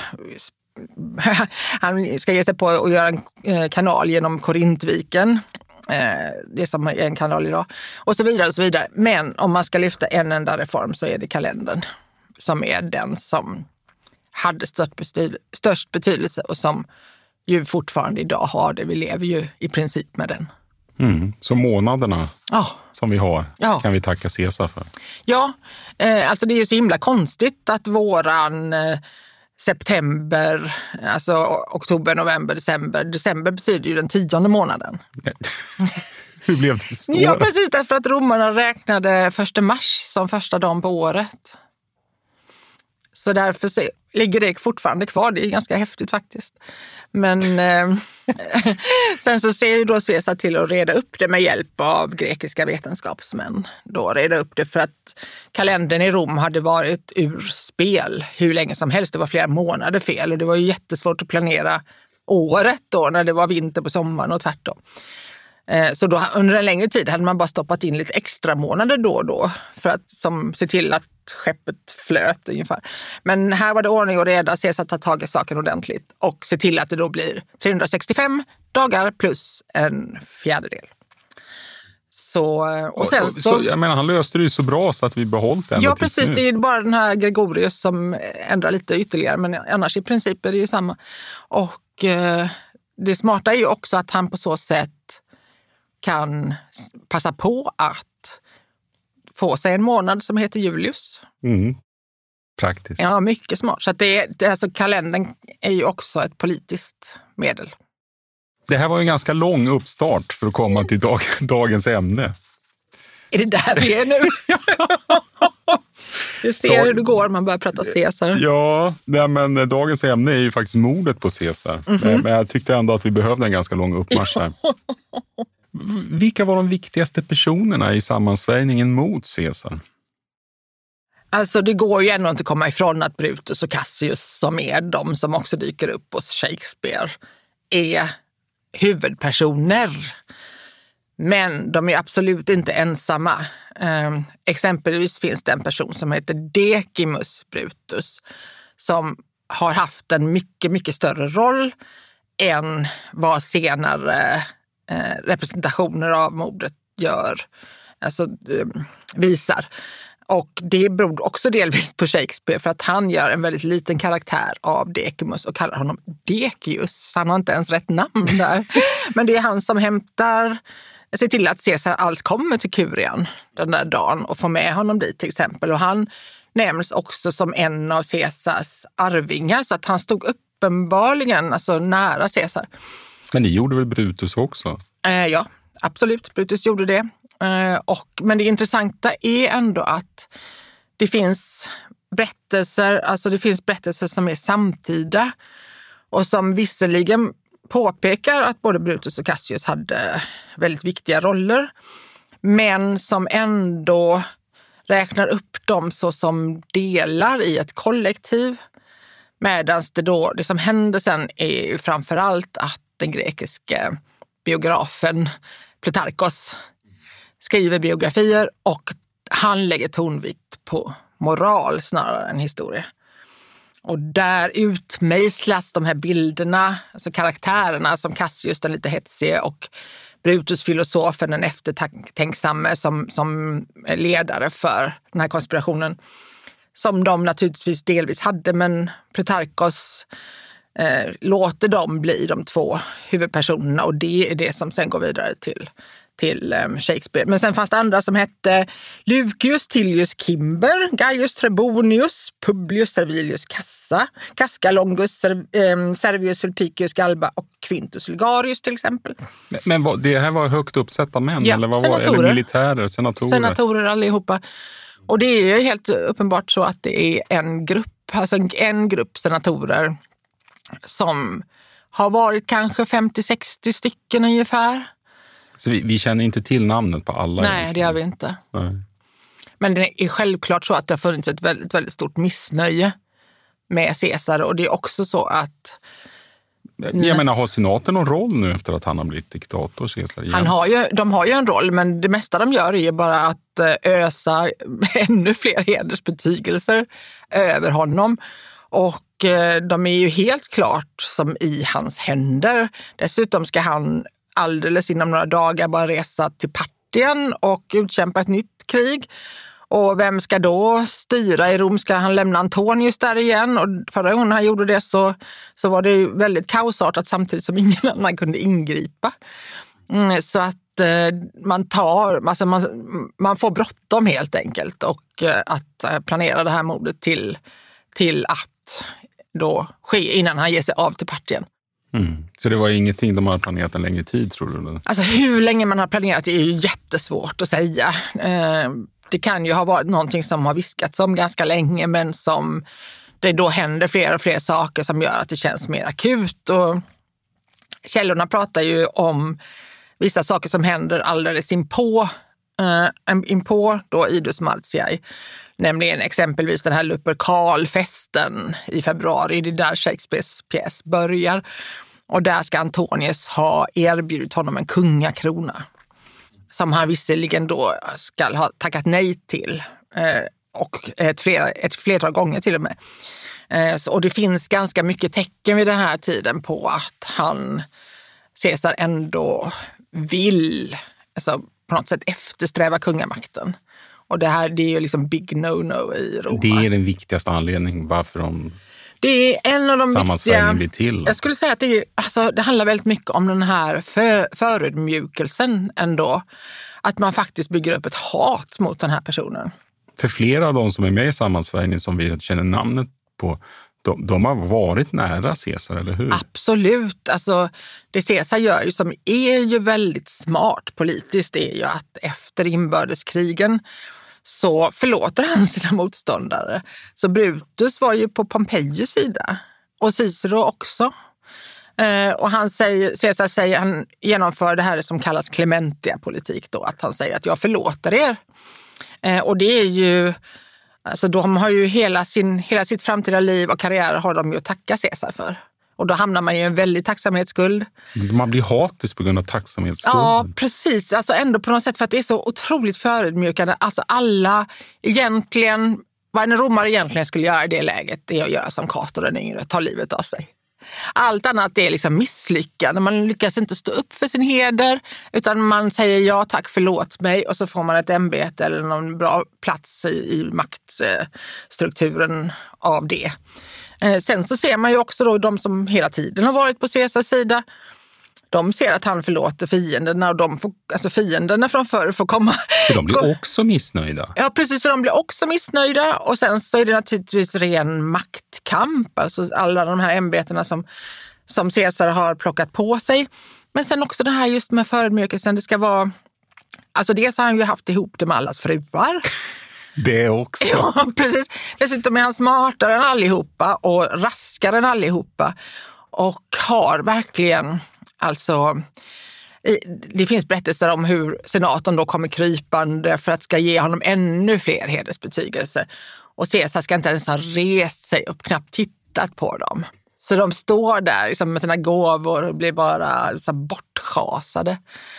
ge sig på att göra en kanal genom Korintviken. Det som är en kanal idag. Och så vidare och så vidare. Men om man ska lyfta en enda reform så är det kalendern. Som är den som hade störst betydelse och som ju fortfarande idag har det. Vi lever ju i princip med den. Så månaderna som vi har kan vi tacka Caesar för. Ja, alltså det är ju så himla konstigt att våran september, alltså oktober, november, december. December betyder ju den 10:e månaden. Hur blev det så? Ja, precis därför att romarna räknade 1 mars som första dagen på året. Så därför ligger det fortfarande kvar. Det är ganska häftigt faktiskt. Men sen så ser ju då Caesar till att reda upp det med hjälp av grekiska vetenskapsmän. Då reda upp det för att kalendern i Rom hade varit ur spel hur länge som helst. Det var flera månader fel och det var ju jättesvårt att planera året då när det var vinter på sommaren och tvärtom. Så då under en längre tid hade man bara stoppat in lite extra månader då och då för att se till att skeppet flöt ungefär. Men här var det ordning och reda, Caesar tar tag i saken ordentligt och se till att det då blir 365 dagar plus en fjärdedel. Så jag menar, han löste det ju så bra så att vi behållit det. Ja, precis. Det är bara den här Gregorius som ändrar lite ytterligare, men annars i princip är det ju samma. Och det smarta är ju också att han på så sätt kan passa på att få sig en månad som heter Julius. Praktiskt. Ja, mycket smart. Så att alltså kalendern är ju också ett politiskt medel. Det här var en ganska lång uppstart för att komma till dagens ämne. Är det där vi är nu? Du ser hur det går om man börjar prata Caesar. Ja, men dagens ämne är ju faktiskt mordet på Caesar. Men jag tyckte ändå att vi behövde en ganska lång uppmarsch här. Vilka var de viktigaste personerna i sammansvärjningen mot Caesar? Alltså det går ju ändå inte att komma ifrån att Brutus och Cassius, som är de som också dyker upp hos Shakespeare, är huvudpersoner. Men de är absolut inte ensamma. Exempelvis finns det en person som heter Decimus Brutus som har haft en mycket, mycket större roll än vad senare representationer av mordet visar. Och det beror också delvis på Shakespeare för att han gör en väldigt liten karaktär av Decimus och kallar honom Decius. Så han har inte ens rätt namn där. Men det är han som ser till att Caesar alls kommer till Kurian den där dagen och får med honom dit till exempel. Och han nämns också som en av Caesars arvingar så att han stod uppenbarligen nära Caesar. Men det gjorde väl Brutus också? Ja, absolut. Brutus gjorde det. Men det intressanta är ändå att det finns berättelser som är samtida och som visserligen påpekar att både Brutus och Cassius hade väldigt viktiga roller, men som ändå räknar upp dem så som delar i ett kollektiv. Medan det som händer sen är ju framförallt att den grekiska biografen Plutarkos skriver biografier och han lägger tonvikt på moral snarare än historia. Och där utmejslas de här bilderna, alltså karaktärerna som Cassius den lite hetsige och Brutus filosofen den eftertänksamme som ledare för den här konspirationen. Som de naturligtvis delvis hade, men Plutarkos låter dem bli de två huvudpersonerna och det är det som sen går vidare till Shakespeare. Men sen fanns det andra som hette Lucius Tillius Kimber, Gaius Trebonius, Publius Servilius Casca Longus, Servius Sulpicius Galba och Quintus Ligarius till exempel. Men det här var högt uppsatta män? Ja, eller eller militärer, senatorer? Senatorer allihopa. Och det är ju helt uppenbart så att det är en grupp senatorer som har varit kanske 50-60 stycken ungefär. Så vi känner inte till namnet på alla? Nej, det gör vi inte. Nej. Men det är självklart så att det har funnits ett väldigt, väldigt stort missnöje med Caesar. Och det är också så att... Jag menar, har senaten någon roll nu efter att han har blivit diktator, Caesar? Igen? De har ju en roll, men det mesta de gör är ju bara att ösa ännu fler hedersbetygelser över honom. Och de är ju helt klart som i hans händer. Dessutom ska han alldeles inom några dagar bara resa till Partien och utkämpa ett nytt krig. Och vem ska då styra i Rom? Ska han lämna Antonius där igen? Och förra gången han gjorde det så var det väldigt kaosartat samtidigt som ingen annan kunde ingripa. Så att man får bråttom helt enkelt och att planera det här mordet till att då ske innan han ger sig av till Partien. Så det var ingenting de har planerat en längre tid, tror du? Alltså hur länge man har planerat är ju jättesvårt att säga. Det kan ju ha varit någonting som har viskats om ganska länge, men som det då händer fler och fler saker som gör att det känns mer akut. Och källorna pratar ju om vissa saker som händer alldeles inpå då Idus Marziai. Nämligen exempelvis den här Luperkalfesten i februari. Det är där Shakespeares pjäs börjar. Och där ska Antonius ha erbjudit honom en kungakrona. Som han visserligen då ska ha tackat nej till. Och ett flertal gånger till och med. Och det finns ganska mycket tecken vid den här tiden på att Caesar ändå vill på något sätt eftersträva kungamakten. Och det är ju liksom big no-no i Rom. Det är den viktigaste anledningen varför det är en av de sammansvärjningen blir till. Jag skulle säga att det handlar väldigt mycket om den här förödmjukelsen ändå. Att man faktiskt bygger upp ett hat mot den här personen. För flera av de som är med i sammansvärjningen som vi känner namnet på, de har varit nära Caesar, eller hur? Absolut. Alltså, det Caesar gör ju som är ju väldigt smart politiskt är ju att efter inbördeskrigen så förlåter han sina motståndare. Så Brutus var ju på Pompejus sida och Cicero också. Och Caesar säger, han genomför det här som kallas Clementia-politik då, att han säger att jag förlåter er. Och det är ju, alltså de har ju hela sitt framtida liv och karriär har de ju att tacka Caesar för. Och då hamnar man ju i en väldig tacksamhetsskuld. Man blir hatisk på grund av tacksamhetsskuld. Ja, precis. Alltså ändå på något sätt för att det är så otroligt förödmjukande. Alltså alla egentligen, vad en romare egentligen skulle göra i det läget är att göra som Cato den yngre, ta livet av sig. Allt annat är liksom misslyckande. Man lyckas inte stå upp för sin heder utan man säger ja tack förlåt mig och så får man ett ämbete eller någon bra plats i maktstrukturen av det. Sen så ser man ju också då de som hela tiden har varit på Caesars sida. De ser att han förlåter fienderna och fienderna från förr får komma. Så de blir också missnöjda? Ja, precis. Så de blir också missnöjda. Och sen så är det naturligtvis ren maktkamp. Alltså alla de här ämbetena som Caesar har plockat på sig. Men sen också det här just med förödmjukelsen. Det ska vara... Alltså dels har han ju haft ihop det med allas fruar. Det också. Ja, precis. Dessutom är han smartare än allihopa och raskare än allihopa. Och har verkligen... Alltså, det finns berättelser om hur senatorn då kommer krypande för att ska ge honom ännu fler hedersbetygelser. Och Caesar ska inte ens ha rest sig upp, knappt tittat på dem. Så de står där liksom, med sina gåvor och blir bara liksom, bortschasade.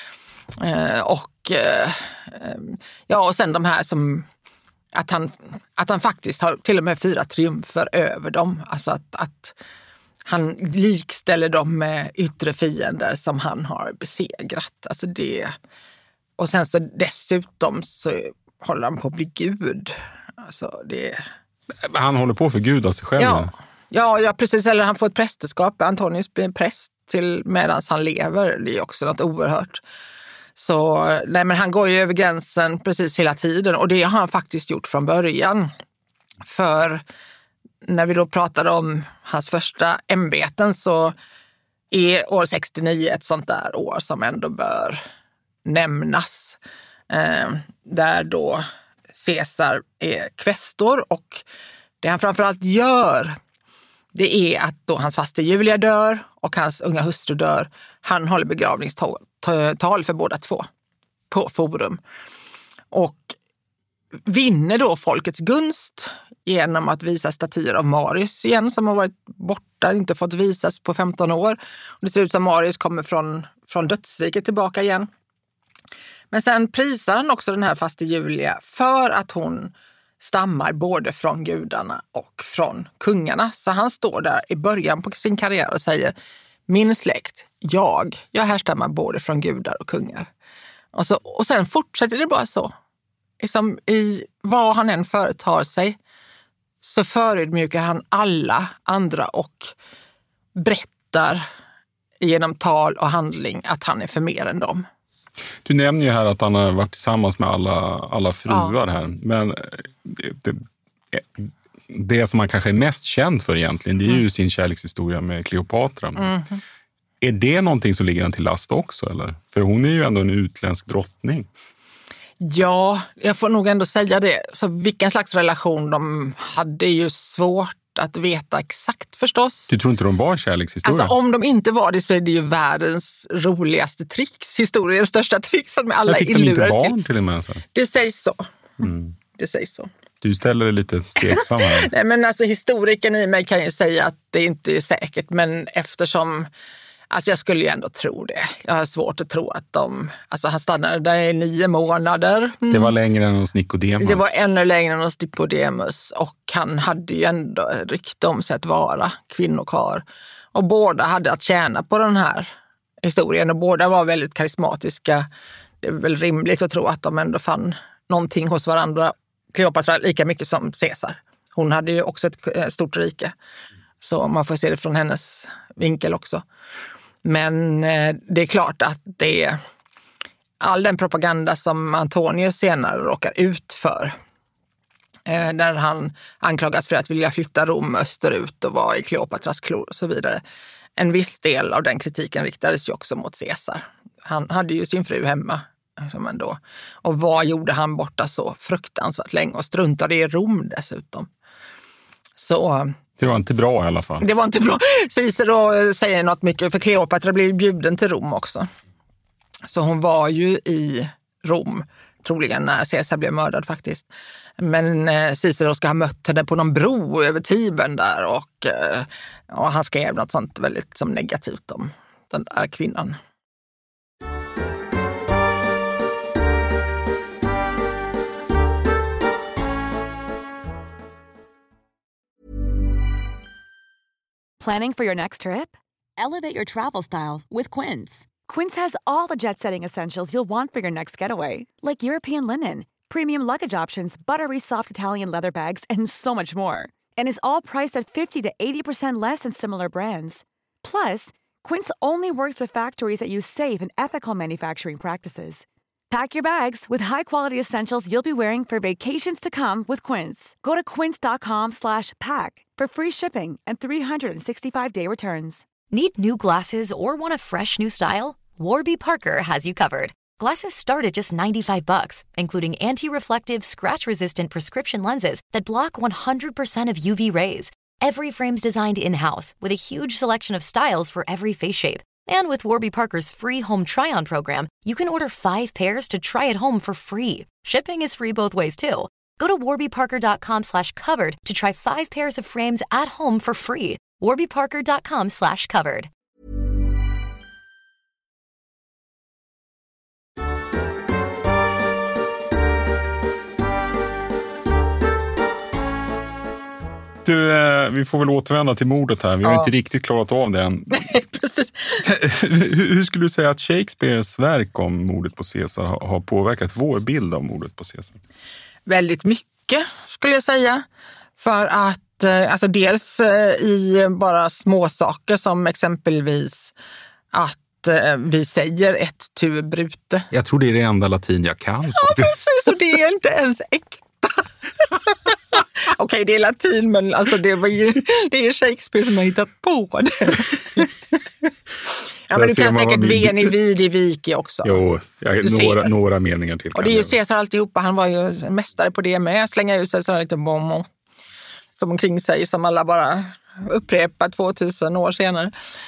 Och sen de här som... Att han faktiskt har till och med 4 triumfer över dem. Alltså att han likställer dem med yttre fiender som han har besegrat. Alltså det. Och sen så dessutom så håller han på att bli gud. Alltså det. Han håller på att förguda sig själv. Ja, precis. Eller han får ett prästerskap. Antonius blir en präst medan han lever. Det är också något oerhört. Så nej, men han går ju över gränsen precis hela tiden. Och det har han faktiskt gjort från början. För när vi då pratade om hans första ämbeten så är år 69 ett sånt där år som ändå bör nämnas. Där då Caesar är kvästor och det han framförallt gör det är att då hans faste Julia dör och hans unga hustru dör. Han håller begravningstal för båda två på forum. Och vinner då folkets gunst genom att visa statyer av Marius igen som har varit borta, inte fått visas på 15 år. Och det ser ut som Marius kommer från dödsriket tillbaka igen. Men sen prisar han också den här faste Julia för att hon stammar både från gudarna och från kungarna. Så han står där i början på sin karriär och säger min släkt, jag härstammar både från gudar och kungar. Och sen fortsätter det bara så. Liksom i vad han än företar sig så förödmjukar han alla andra och berättar genom tal och handling att han är för mer än dem. Du nämner ju här att han har varit tillsammans med alla fruar här. Men det som han kanske är mest känd för egentligen, det är ju sin kärlekshistoria med Kleopatra. Är det någonting som ligger han till last också, eller? För hon är ju ändå en utländsk drottning. Ja, jag får nog ändå säga det. Så vilken slags relation de hade är ju svårt att veta exakt förstås. Du tror inte de var kärlekshistorier? Alltså om de inte var det så är det ju världens roligaste tricks. Historiens största tricks som alla fick de inte barn till och med? Så? Det sägs så. Det sägs så. Du ställer dig lite tveksam här. Nej, men alltså historikern i mig kan ju säga att det inte är säkert. Men eftersom, alltså jag skulle ju ändå tro det. Jag har svårt att tro att han stannade där i 9 månader. Det var längre än hos Nikodemus. Det var ännu längre än hos Nikodemus. Och han hade ju ändå rykte om sig att vara kvinnokar. Och båda hade att tjäna på den här historien. Och båda var väldigt karismatiska. Det är väl rimligt att tro att de ändå fann någonting hos varandra. Kleopatra lika mycket som Caesar. Hon hade ju också ett stort rike. Så man får se det från hennes vinkel också. Men det är klart att det är all den propaganda som Antonius senare råkar ut för. Där han anklagas för att vilja flytta Rom österut och vara i Kleopatras klor och så vidare. En viss del av den kritiken riktades ju också mot Caesar. Han hade ju sin fru hemma. Och vad gjorde han borta så fruktansvärt länge och struntade i Rom dessutom. Så det var inte bra i alla fall. Det var inte bra. Cicero säger något mycket, för Kleopatra blev bjuden till Rom också. Så hon var ju i Rom, troligen när Caesar blev mördad faktiskt. Men Cicero ska ha mött henne på någon bro över Tibern där och han skrev något sånt väldigt som negativt om den där kvinnan. Planning for your next trip? Elevate your travel style with Quince. Quince has all the jet-setting essentials you'll want for your next getaway, like European linen, premium luggage options, buttery soft Italian leather bags, and so much more. And is all priced at 50 to 80% less than similar brands. Plus, Quince only works with factories that use safe and ethical manufacturing practices. Pack your bags with high-quality essentials you'll be wearing for vacations to come with Quince. Go to quince.com/pack for free shipping and 365-day returns. Need new glasses or want a fresh new style? Warby Parker has you covered. Glasses start at just $95, including anti-reflective, scratch-resistant prescription lenses that block 100% of UV rays. Every frame's designed in-house with a huge selection of styles for every face shape. And with Warby Parker's free home try-on program, you can order 5 pairs to try at home for free. Shipping is free both ways, too. Go to warbyparker.com/covered to try 5 pairs of frames at home for free. warbyparker.com/covered. Du, vi får väl återvända till mordet här. Vi har inte riktigt klarat av det än. Precis. Hur skulle du säga att Shakespeares verk om mordet på Caesar har påverkat vår bild av mordet på Caesar? Väldigt mycket skulle jag säga. För att alltså dels i bara små saker som exempelvis att vi säger ett tu brute. Jag tror det är det enda latin jag kan. Ja, precis. Och det är inte ens äkta. Okej, det är latin, men alltså det är Shakespeare som har hittat på det. Ja, men du kan säkert veni vidi vici också. Jo, några meningar till. Och det är ju Caesar alltihopa. Han var ju mästare på det med. Slänga ut sig sådana lite bomber som omkring sig som alla bara upprepar 2000 år senare.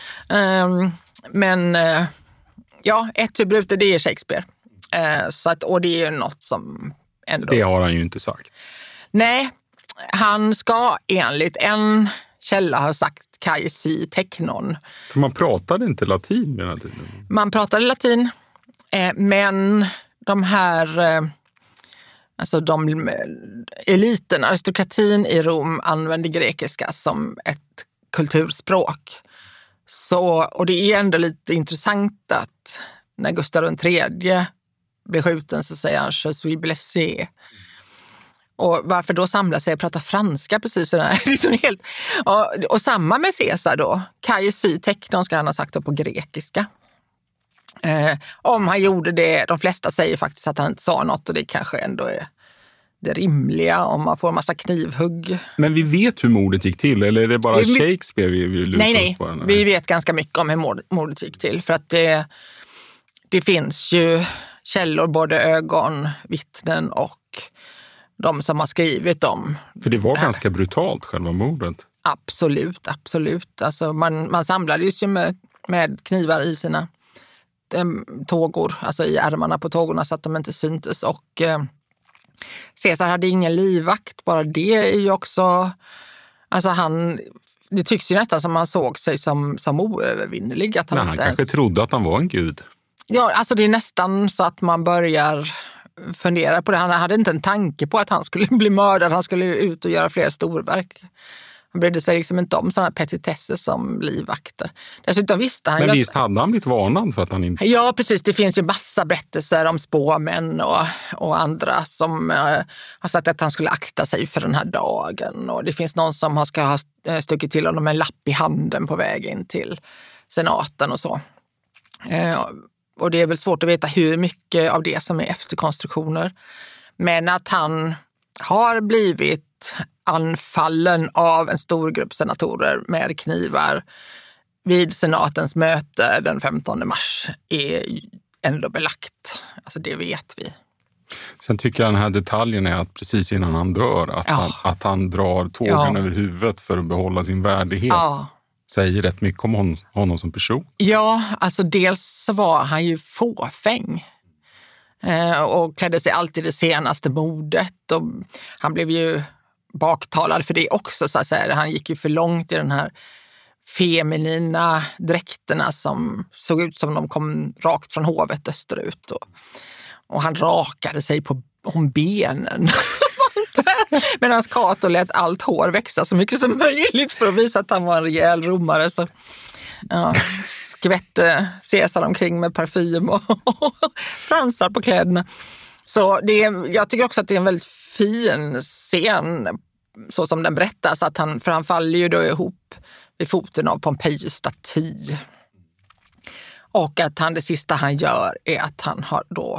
Men ja, ett tu brute, det är Shakespeare. Så att, och det är ju något som ändå... Det har han ju inte sagt. Nej, han ska enligt en källa ha sagt kai sy teknon. För man pratade inte latin vid den här tiden? Man pratade latin, men de här... Alltså eliten, aristokratin i Rom använde grekiska som ett kulturspråk. Och det är ändå lite intressant att när Gustav III blir skjuten så säger han "Je suis blessé". Och varför då samla sig och prata franska precis sådär? Helt, och samma med Caesar då. Kai sy teknon ska han ha sagt då på grekiska. Om han gjorde det, de flesta säger faktiskt att han inte sa något, och det kanske ändå är det rimliga om man får en massa knivhugg. Men vi vet hur mordet gick till, eller är det bara Shakespeare vi lutar oss på? Nej, vi vet ganska mycket om hur mordet gick till, för att det finns ju källor, både ögon, vittnen och de som har skrivit om. För det var ganska brutalt, själva mordet. Absolut. Alltså man samlades ju med knivar i sina tågor, alltså i ärmarna på tågorna så att de inte syntes. Och Caesar hade ingen livvakt, bara det är ju också... Alltså det tycks ju nästan som han såg sig som oövervinnerlig. Att han kanske trodde att han var en gud. Ja, alltså det är nästan så att man börjar fundera på det. Han hade inte en tanke på att han skulle bli mördad. Han skulle ut och göra fler storverk. Han brydde sig liksom inte om sådana petitesser som livvakter. Dessutom visste han... Men visst hade han blivit varnad för att han inte... Ja, precis. Det finns ju massa berättelser om spåmän och andra som har sagt att han skulle akta sig för den här dagen. Och det finns någon som ska ha stuckit till honom en lapp i handen på väg in till senaten och så. Och det är väl svårt att veta hur mycket av det som är efterkonstruktioner. Men att han har blivit anfallen av en stor grupp senatorer med knivar vid senatens möte den 15 mars är ändå belagt. Alltså det vet vi. Sen tycker jag den här detaljen är att precis innan han dör att han drar tågen över huvudet för att behålla sin värdighet. Ja. Säger rätt mycket om honom som person. Ja, alltså dels var han ju fåfäng. Och klädde sig alltid det senaste modet. Och han blev ju baktalad för det också, så att säga. Han gick ju för långt i den här feminina dräkterna som såg ut som de kom rakt från hovet österut. Och han rakade sig om benen. Medan Cato lät allt hår växa så mycket som möjligt för att visa att han var en rejäl romare. Så skvätte Caesar omkring med parfym och fransar på kläderna. Så jag tycker också att det är en väldigt fin scen så som den berättas. Att han faller ju då ihop vid foten av Pompejus staty. Och att det sista han gör är att han har då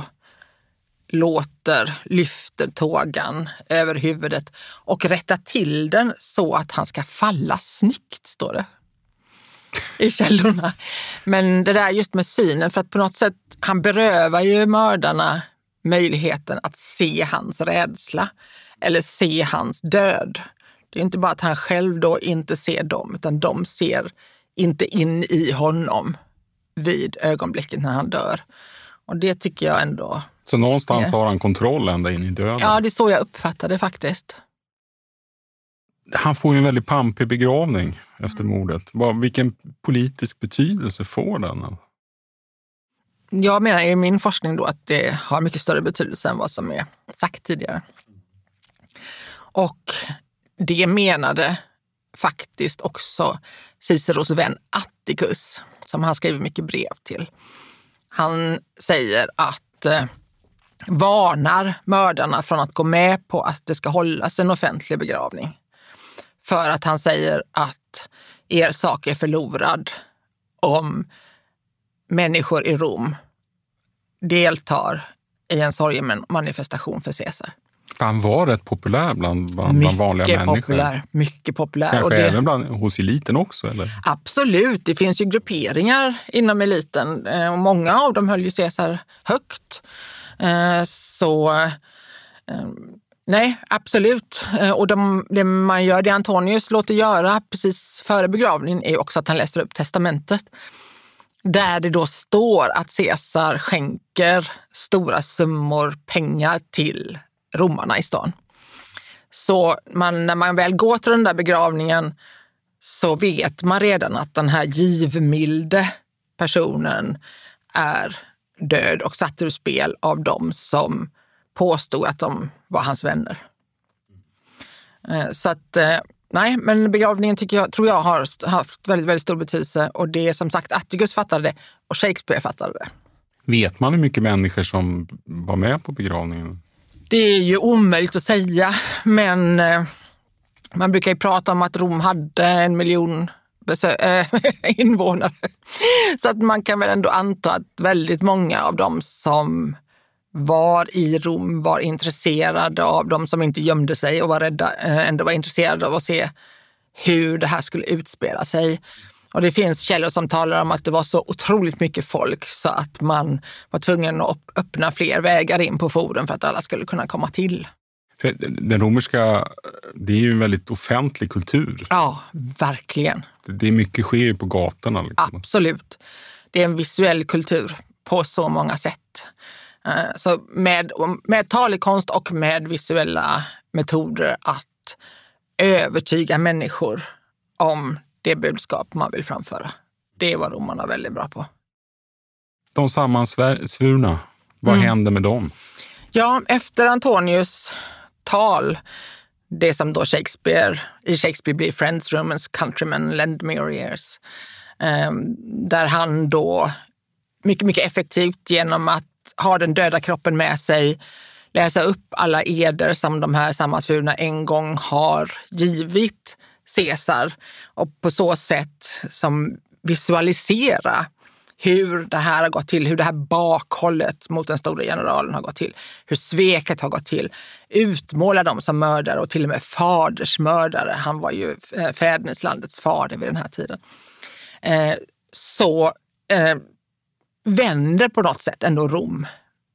lyfter tågan över huvudet och rättar till den så att han ska falla snyggt, står det i källorna. Men det där just med synen, för att på något sätt han berövar ju mördarna möjligheten att se hans rädsla eller se hans död. Det är inte bara att han själv då inte ser dem, utan de ser inte in i honom vid ögonblicket när han dör. Och det tycker jag ändå... Så någonstans har han kontroll ända in i döden? Ja, det är så jag uppfattar det faktiskt. Han får ju en väldigt pampig begravning efter mordet. Vilken politisk betydelse får den? Jag menar i min forskning då att det har mycket större betydelse än vad som är sagt tidigare. Och det menade faktiskt också Ciceros vän Atticus, som han skriver mycket brev till. Han säger att varnar mördarna från att gå med på att det ska hållas en offentlig begravning. För att han säger att er sak är förlorad om människor i Rom deltar i en sorgemanifestation för Caesar. Han var rätt populär bland vanliga människor. Mycket populär. Kanske och även hos eliten också? Eller? Absolut, det finns ju grupperingar inom eliten och många av dem höll ju Caesar högt. Nej, absolut. Och det man gör, det Antonius låter göra precis före begravningen är också att han läser upp testamentet. Där det då står att Caesar skänker stora summor pengar till romarna i stan. Så när man väl går till den där begravningen så vet man redan att den här givmilde personen är död och satt ur spel av dem som påstod att de var hans vänner. Så att, nej, men begravningen tror jag har haft väldigt, väldigt stor betydelse. Och det är som sagt Atticus fattade det och Shakespeare fattade det. Vet man hur mycket människor som var med på begravningen? Det är ju omöjligt att säga, men man brukar ju prata om att Rom hade 1 miljon invånare. Så att man kan väl ändå anta att väldigt många av dem som var i Rom var intresserade av, de som inte gömde sig och var rädda, ändå var intresserade av att se hur det här skulle utspela sig. Och det finns källor som talar om att det var så otroligt mycket folk så att man var tvungen att öppna fler vägar in på forum för att alla skulle kunna komma till. För den romerska, det är ju en väldigt offentlig kultur. Ja, verkligen. Det är mycket sker ju på gatorna. Liksom. Absolut. Det är en visuell kultur på så många sätt. Så med talekonst och med visuella metoder att övertyga människor om det budskap man vill framföra. Det var romarna väldigt bra på. De sammansvurna, vad händer med dem? Ja, efter Antonius tal, det som då Shakespeare blir Friends, Romans, Countrymen, Lend me your ears. Där han då mycket, mycket effektivt genom att ha den döda kroppen med sig, läsa upp alla eder som de här sammansvurna en gång har givit Caesar och på så sätt som visualisera hur det här har gått till, hur det här bakhållet mot den stora generalen har gått till, hur sveket har gått till, utmåla dem som mördare och till och med fadersmördare. Han var ju fäderneslandets fader vid den här tiden. Vänder på något sätt ändå Rom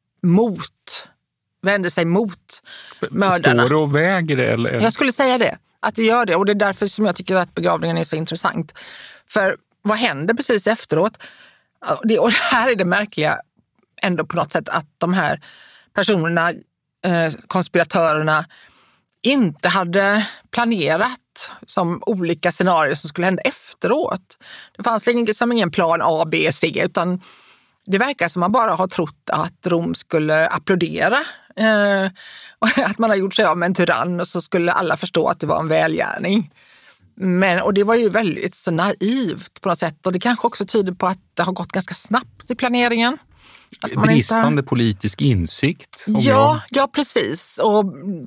vänder sig mot mördarna. Står det och väger det? Eller? Jag skulle säga det, att det gör det. Och det är därför som jag tycker att begravningen är så intressant. För vad händer precis efteråt? Och det här är det märkliga ändå på något sätt, att de här personerna, konspiratörerna, inte hade planerat som olika scenarier som skulle hända efteråt. Det fanns ingen plan A, B, C, utan det verkar som man bara har trott att Rom skulle applådera. Att man har gjort sig av med en tyrann och så skulle alla förstå att det var en välgärning. Och det var ju väldigt så naivt på något sätt. Och det kanske också tyder på att det har gått ganska snabbt i planeringen. Bristande politisk insikt. Ja, precis. Och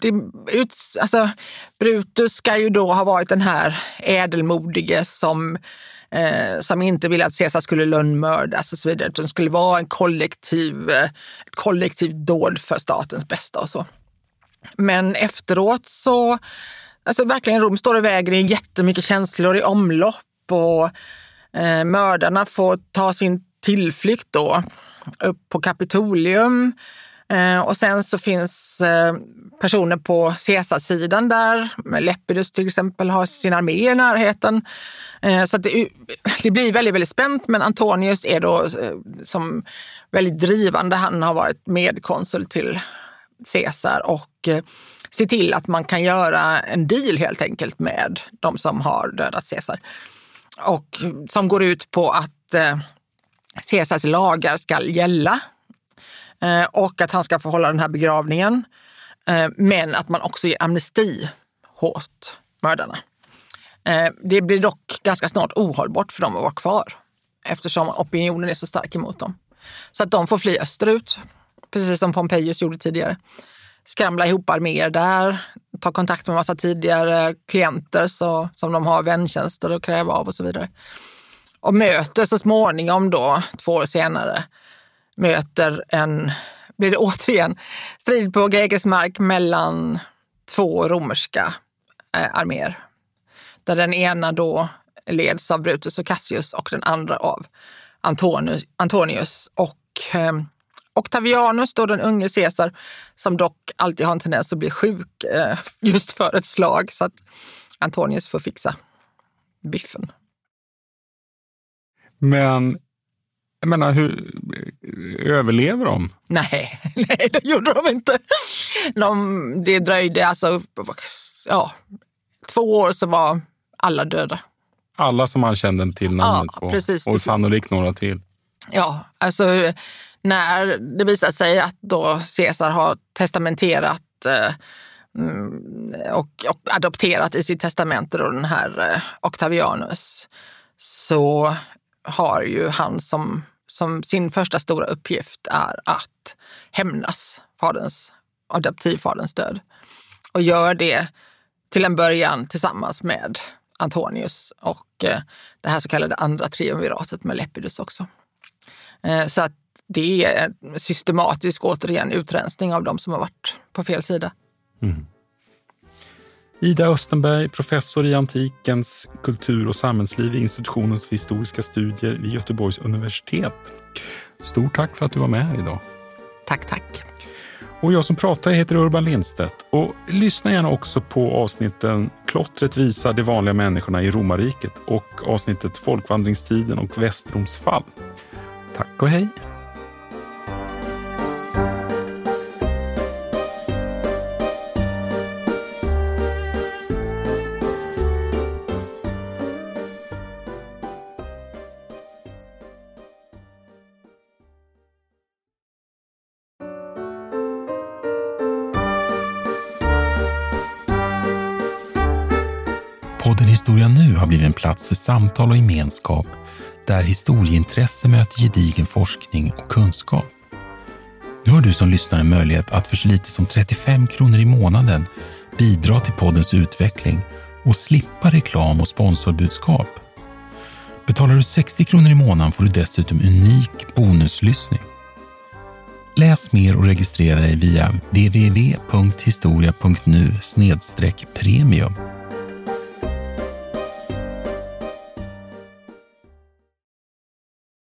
Brutus ska ju då ha varit den här ädelmodige som inte ville att Caesar skulle lönnmördas och så vidare. Det skulle vara ett kollektiv dåd för statens bästa och så. Men efteråt så, verkligen Rom står och väger i jättemycket känslor i omlopp och mördarna får ta sin tillflykt då upp på Kapitolium. Och sen så finns personer på Caesarsidan där. Lepidus till exempel har sin armé i närheten. Så att det blir väldigt, väldigt spänt. Men Antonius är då som väldigt drivande. Han har varit medkonsul till Caesar och ser till att man kan göra en deal helt enkelt med de som har dödat Caesar. Och som går ut på att Caesars lagar ska gälla. Och att han ska få hålla den här begravningen. Men att man också ger amnesti åt mördarna. Det blir dock ganska snart ohållbart för dem att vara kvar. Eftersom opinionen är så stark emot dem. Så att de får fly österut. Precis som Pompejus gjorde tidigare. Skramla ihop arméer där. Ta kontakt med massa tidigare klienter som de har väntjänster att kräva av och så vidare. Och möter så småningom då, 2 år senare, blir det återigen strid på grekisk mark mellan 2 romerska arméer. Där den ena då leds av Brutus och Cassius och den andra av Antonius och Octavianus, då den unge Caesar, som dock alltid har en tendens att bli sjuk just för ett slag, så att Antonius får fixa biffen. Men jag menar, hur överlever de? Nej, det gjorde de inte. Det dröjde 2 år så var alla döda. Alla som man kände till namnet på. Precis. Och sannolikt några till. Ja, när det visar sig att då Caesar har testamenterat och adopterat i sitt testamente då den här Octavianus, så har ju han som sin första stora uppgift är att hämnas adoptivfaderns död. Och gör det till en början tillsammans med Antonius och det här så kallade andra triumviratet med Lepidus också. Så att det är en systematisk återigen utrensning av de som har varit på fel sida. Mm. Ida Östenberg, professor i antikens kultur- och samhällsliv vid institutionen för historiska studier vid Göteborgs universitet. Stort tack för att du var med här idag. Tack. Och jag som pratar heter Urban Lindstedt. Och lyssna gärna också på avsnitten Klottret visar de vanliga människorna i romarriket och avsnittet Folkvandringstiden och Västroms fall. Tack och hej! Podden Historia nu har blivit en plats för samtal och gemenskap där historieintresse möter gedigen forskning och kunskap. Nu har du som lyssnar en möjlighet att för så lite som 35 kronor i månaden bidra till poddens utveckling och slippa reklam och sponsorbudskap. Betalar du 60 kronor i månaden får du dessutom unik bonuslyssning. Läs mer och registrera dig via www.historia.nu/premium.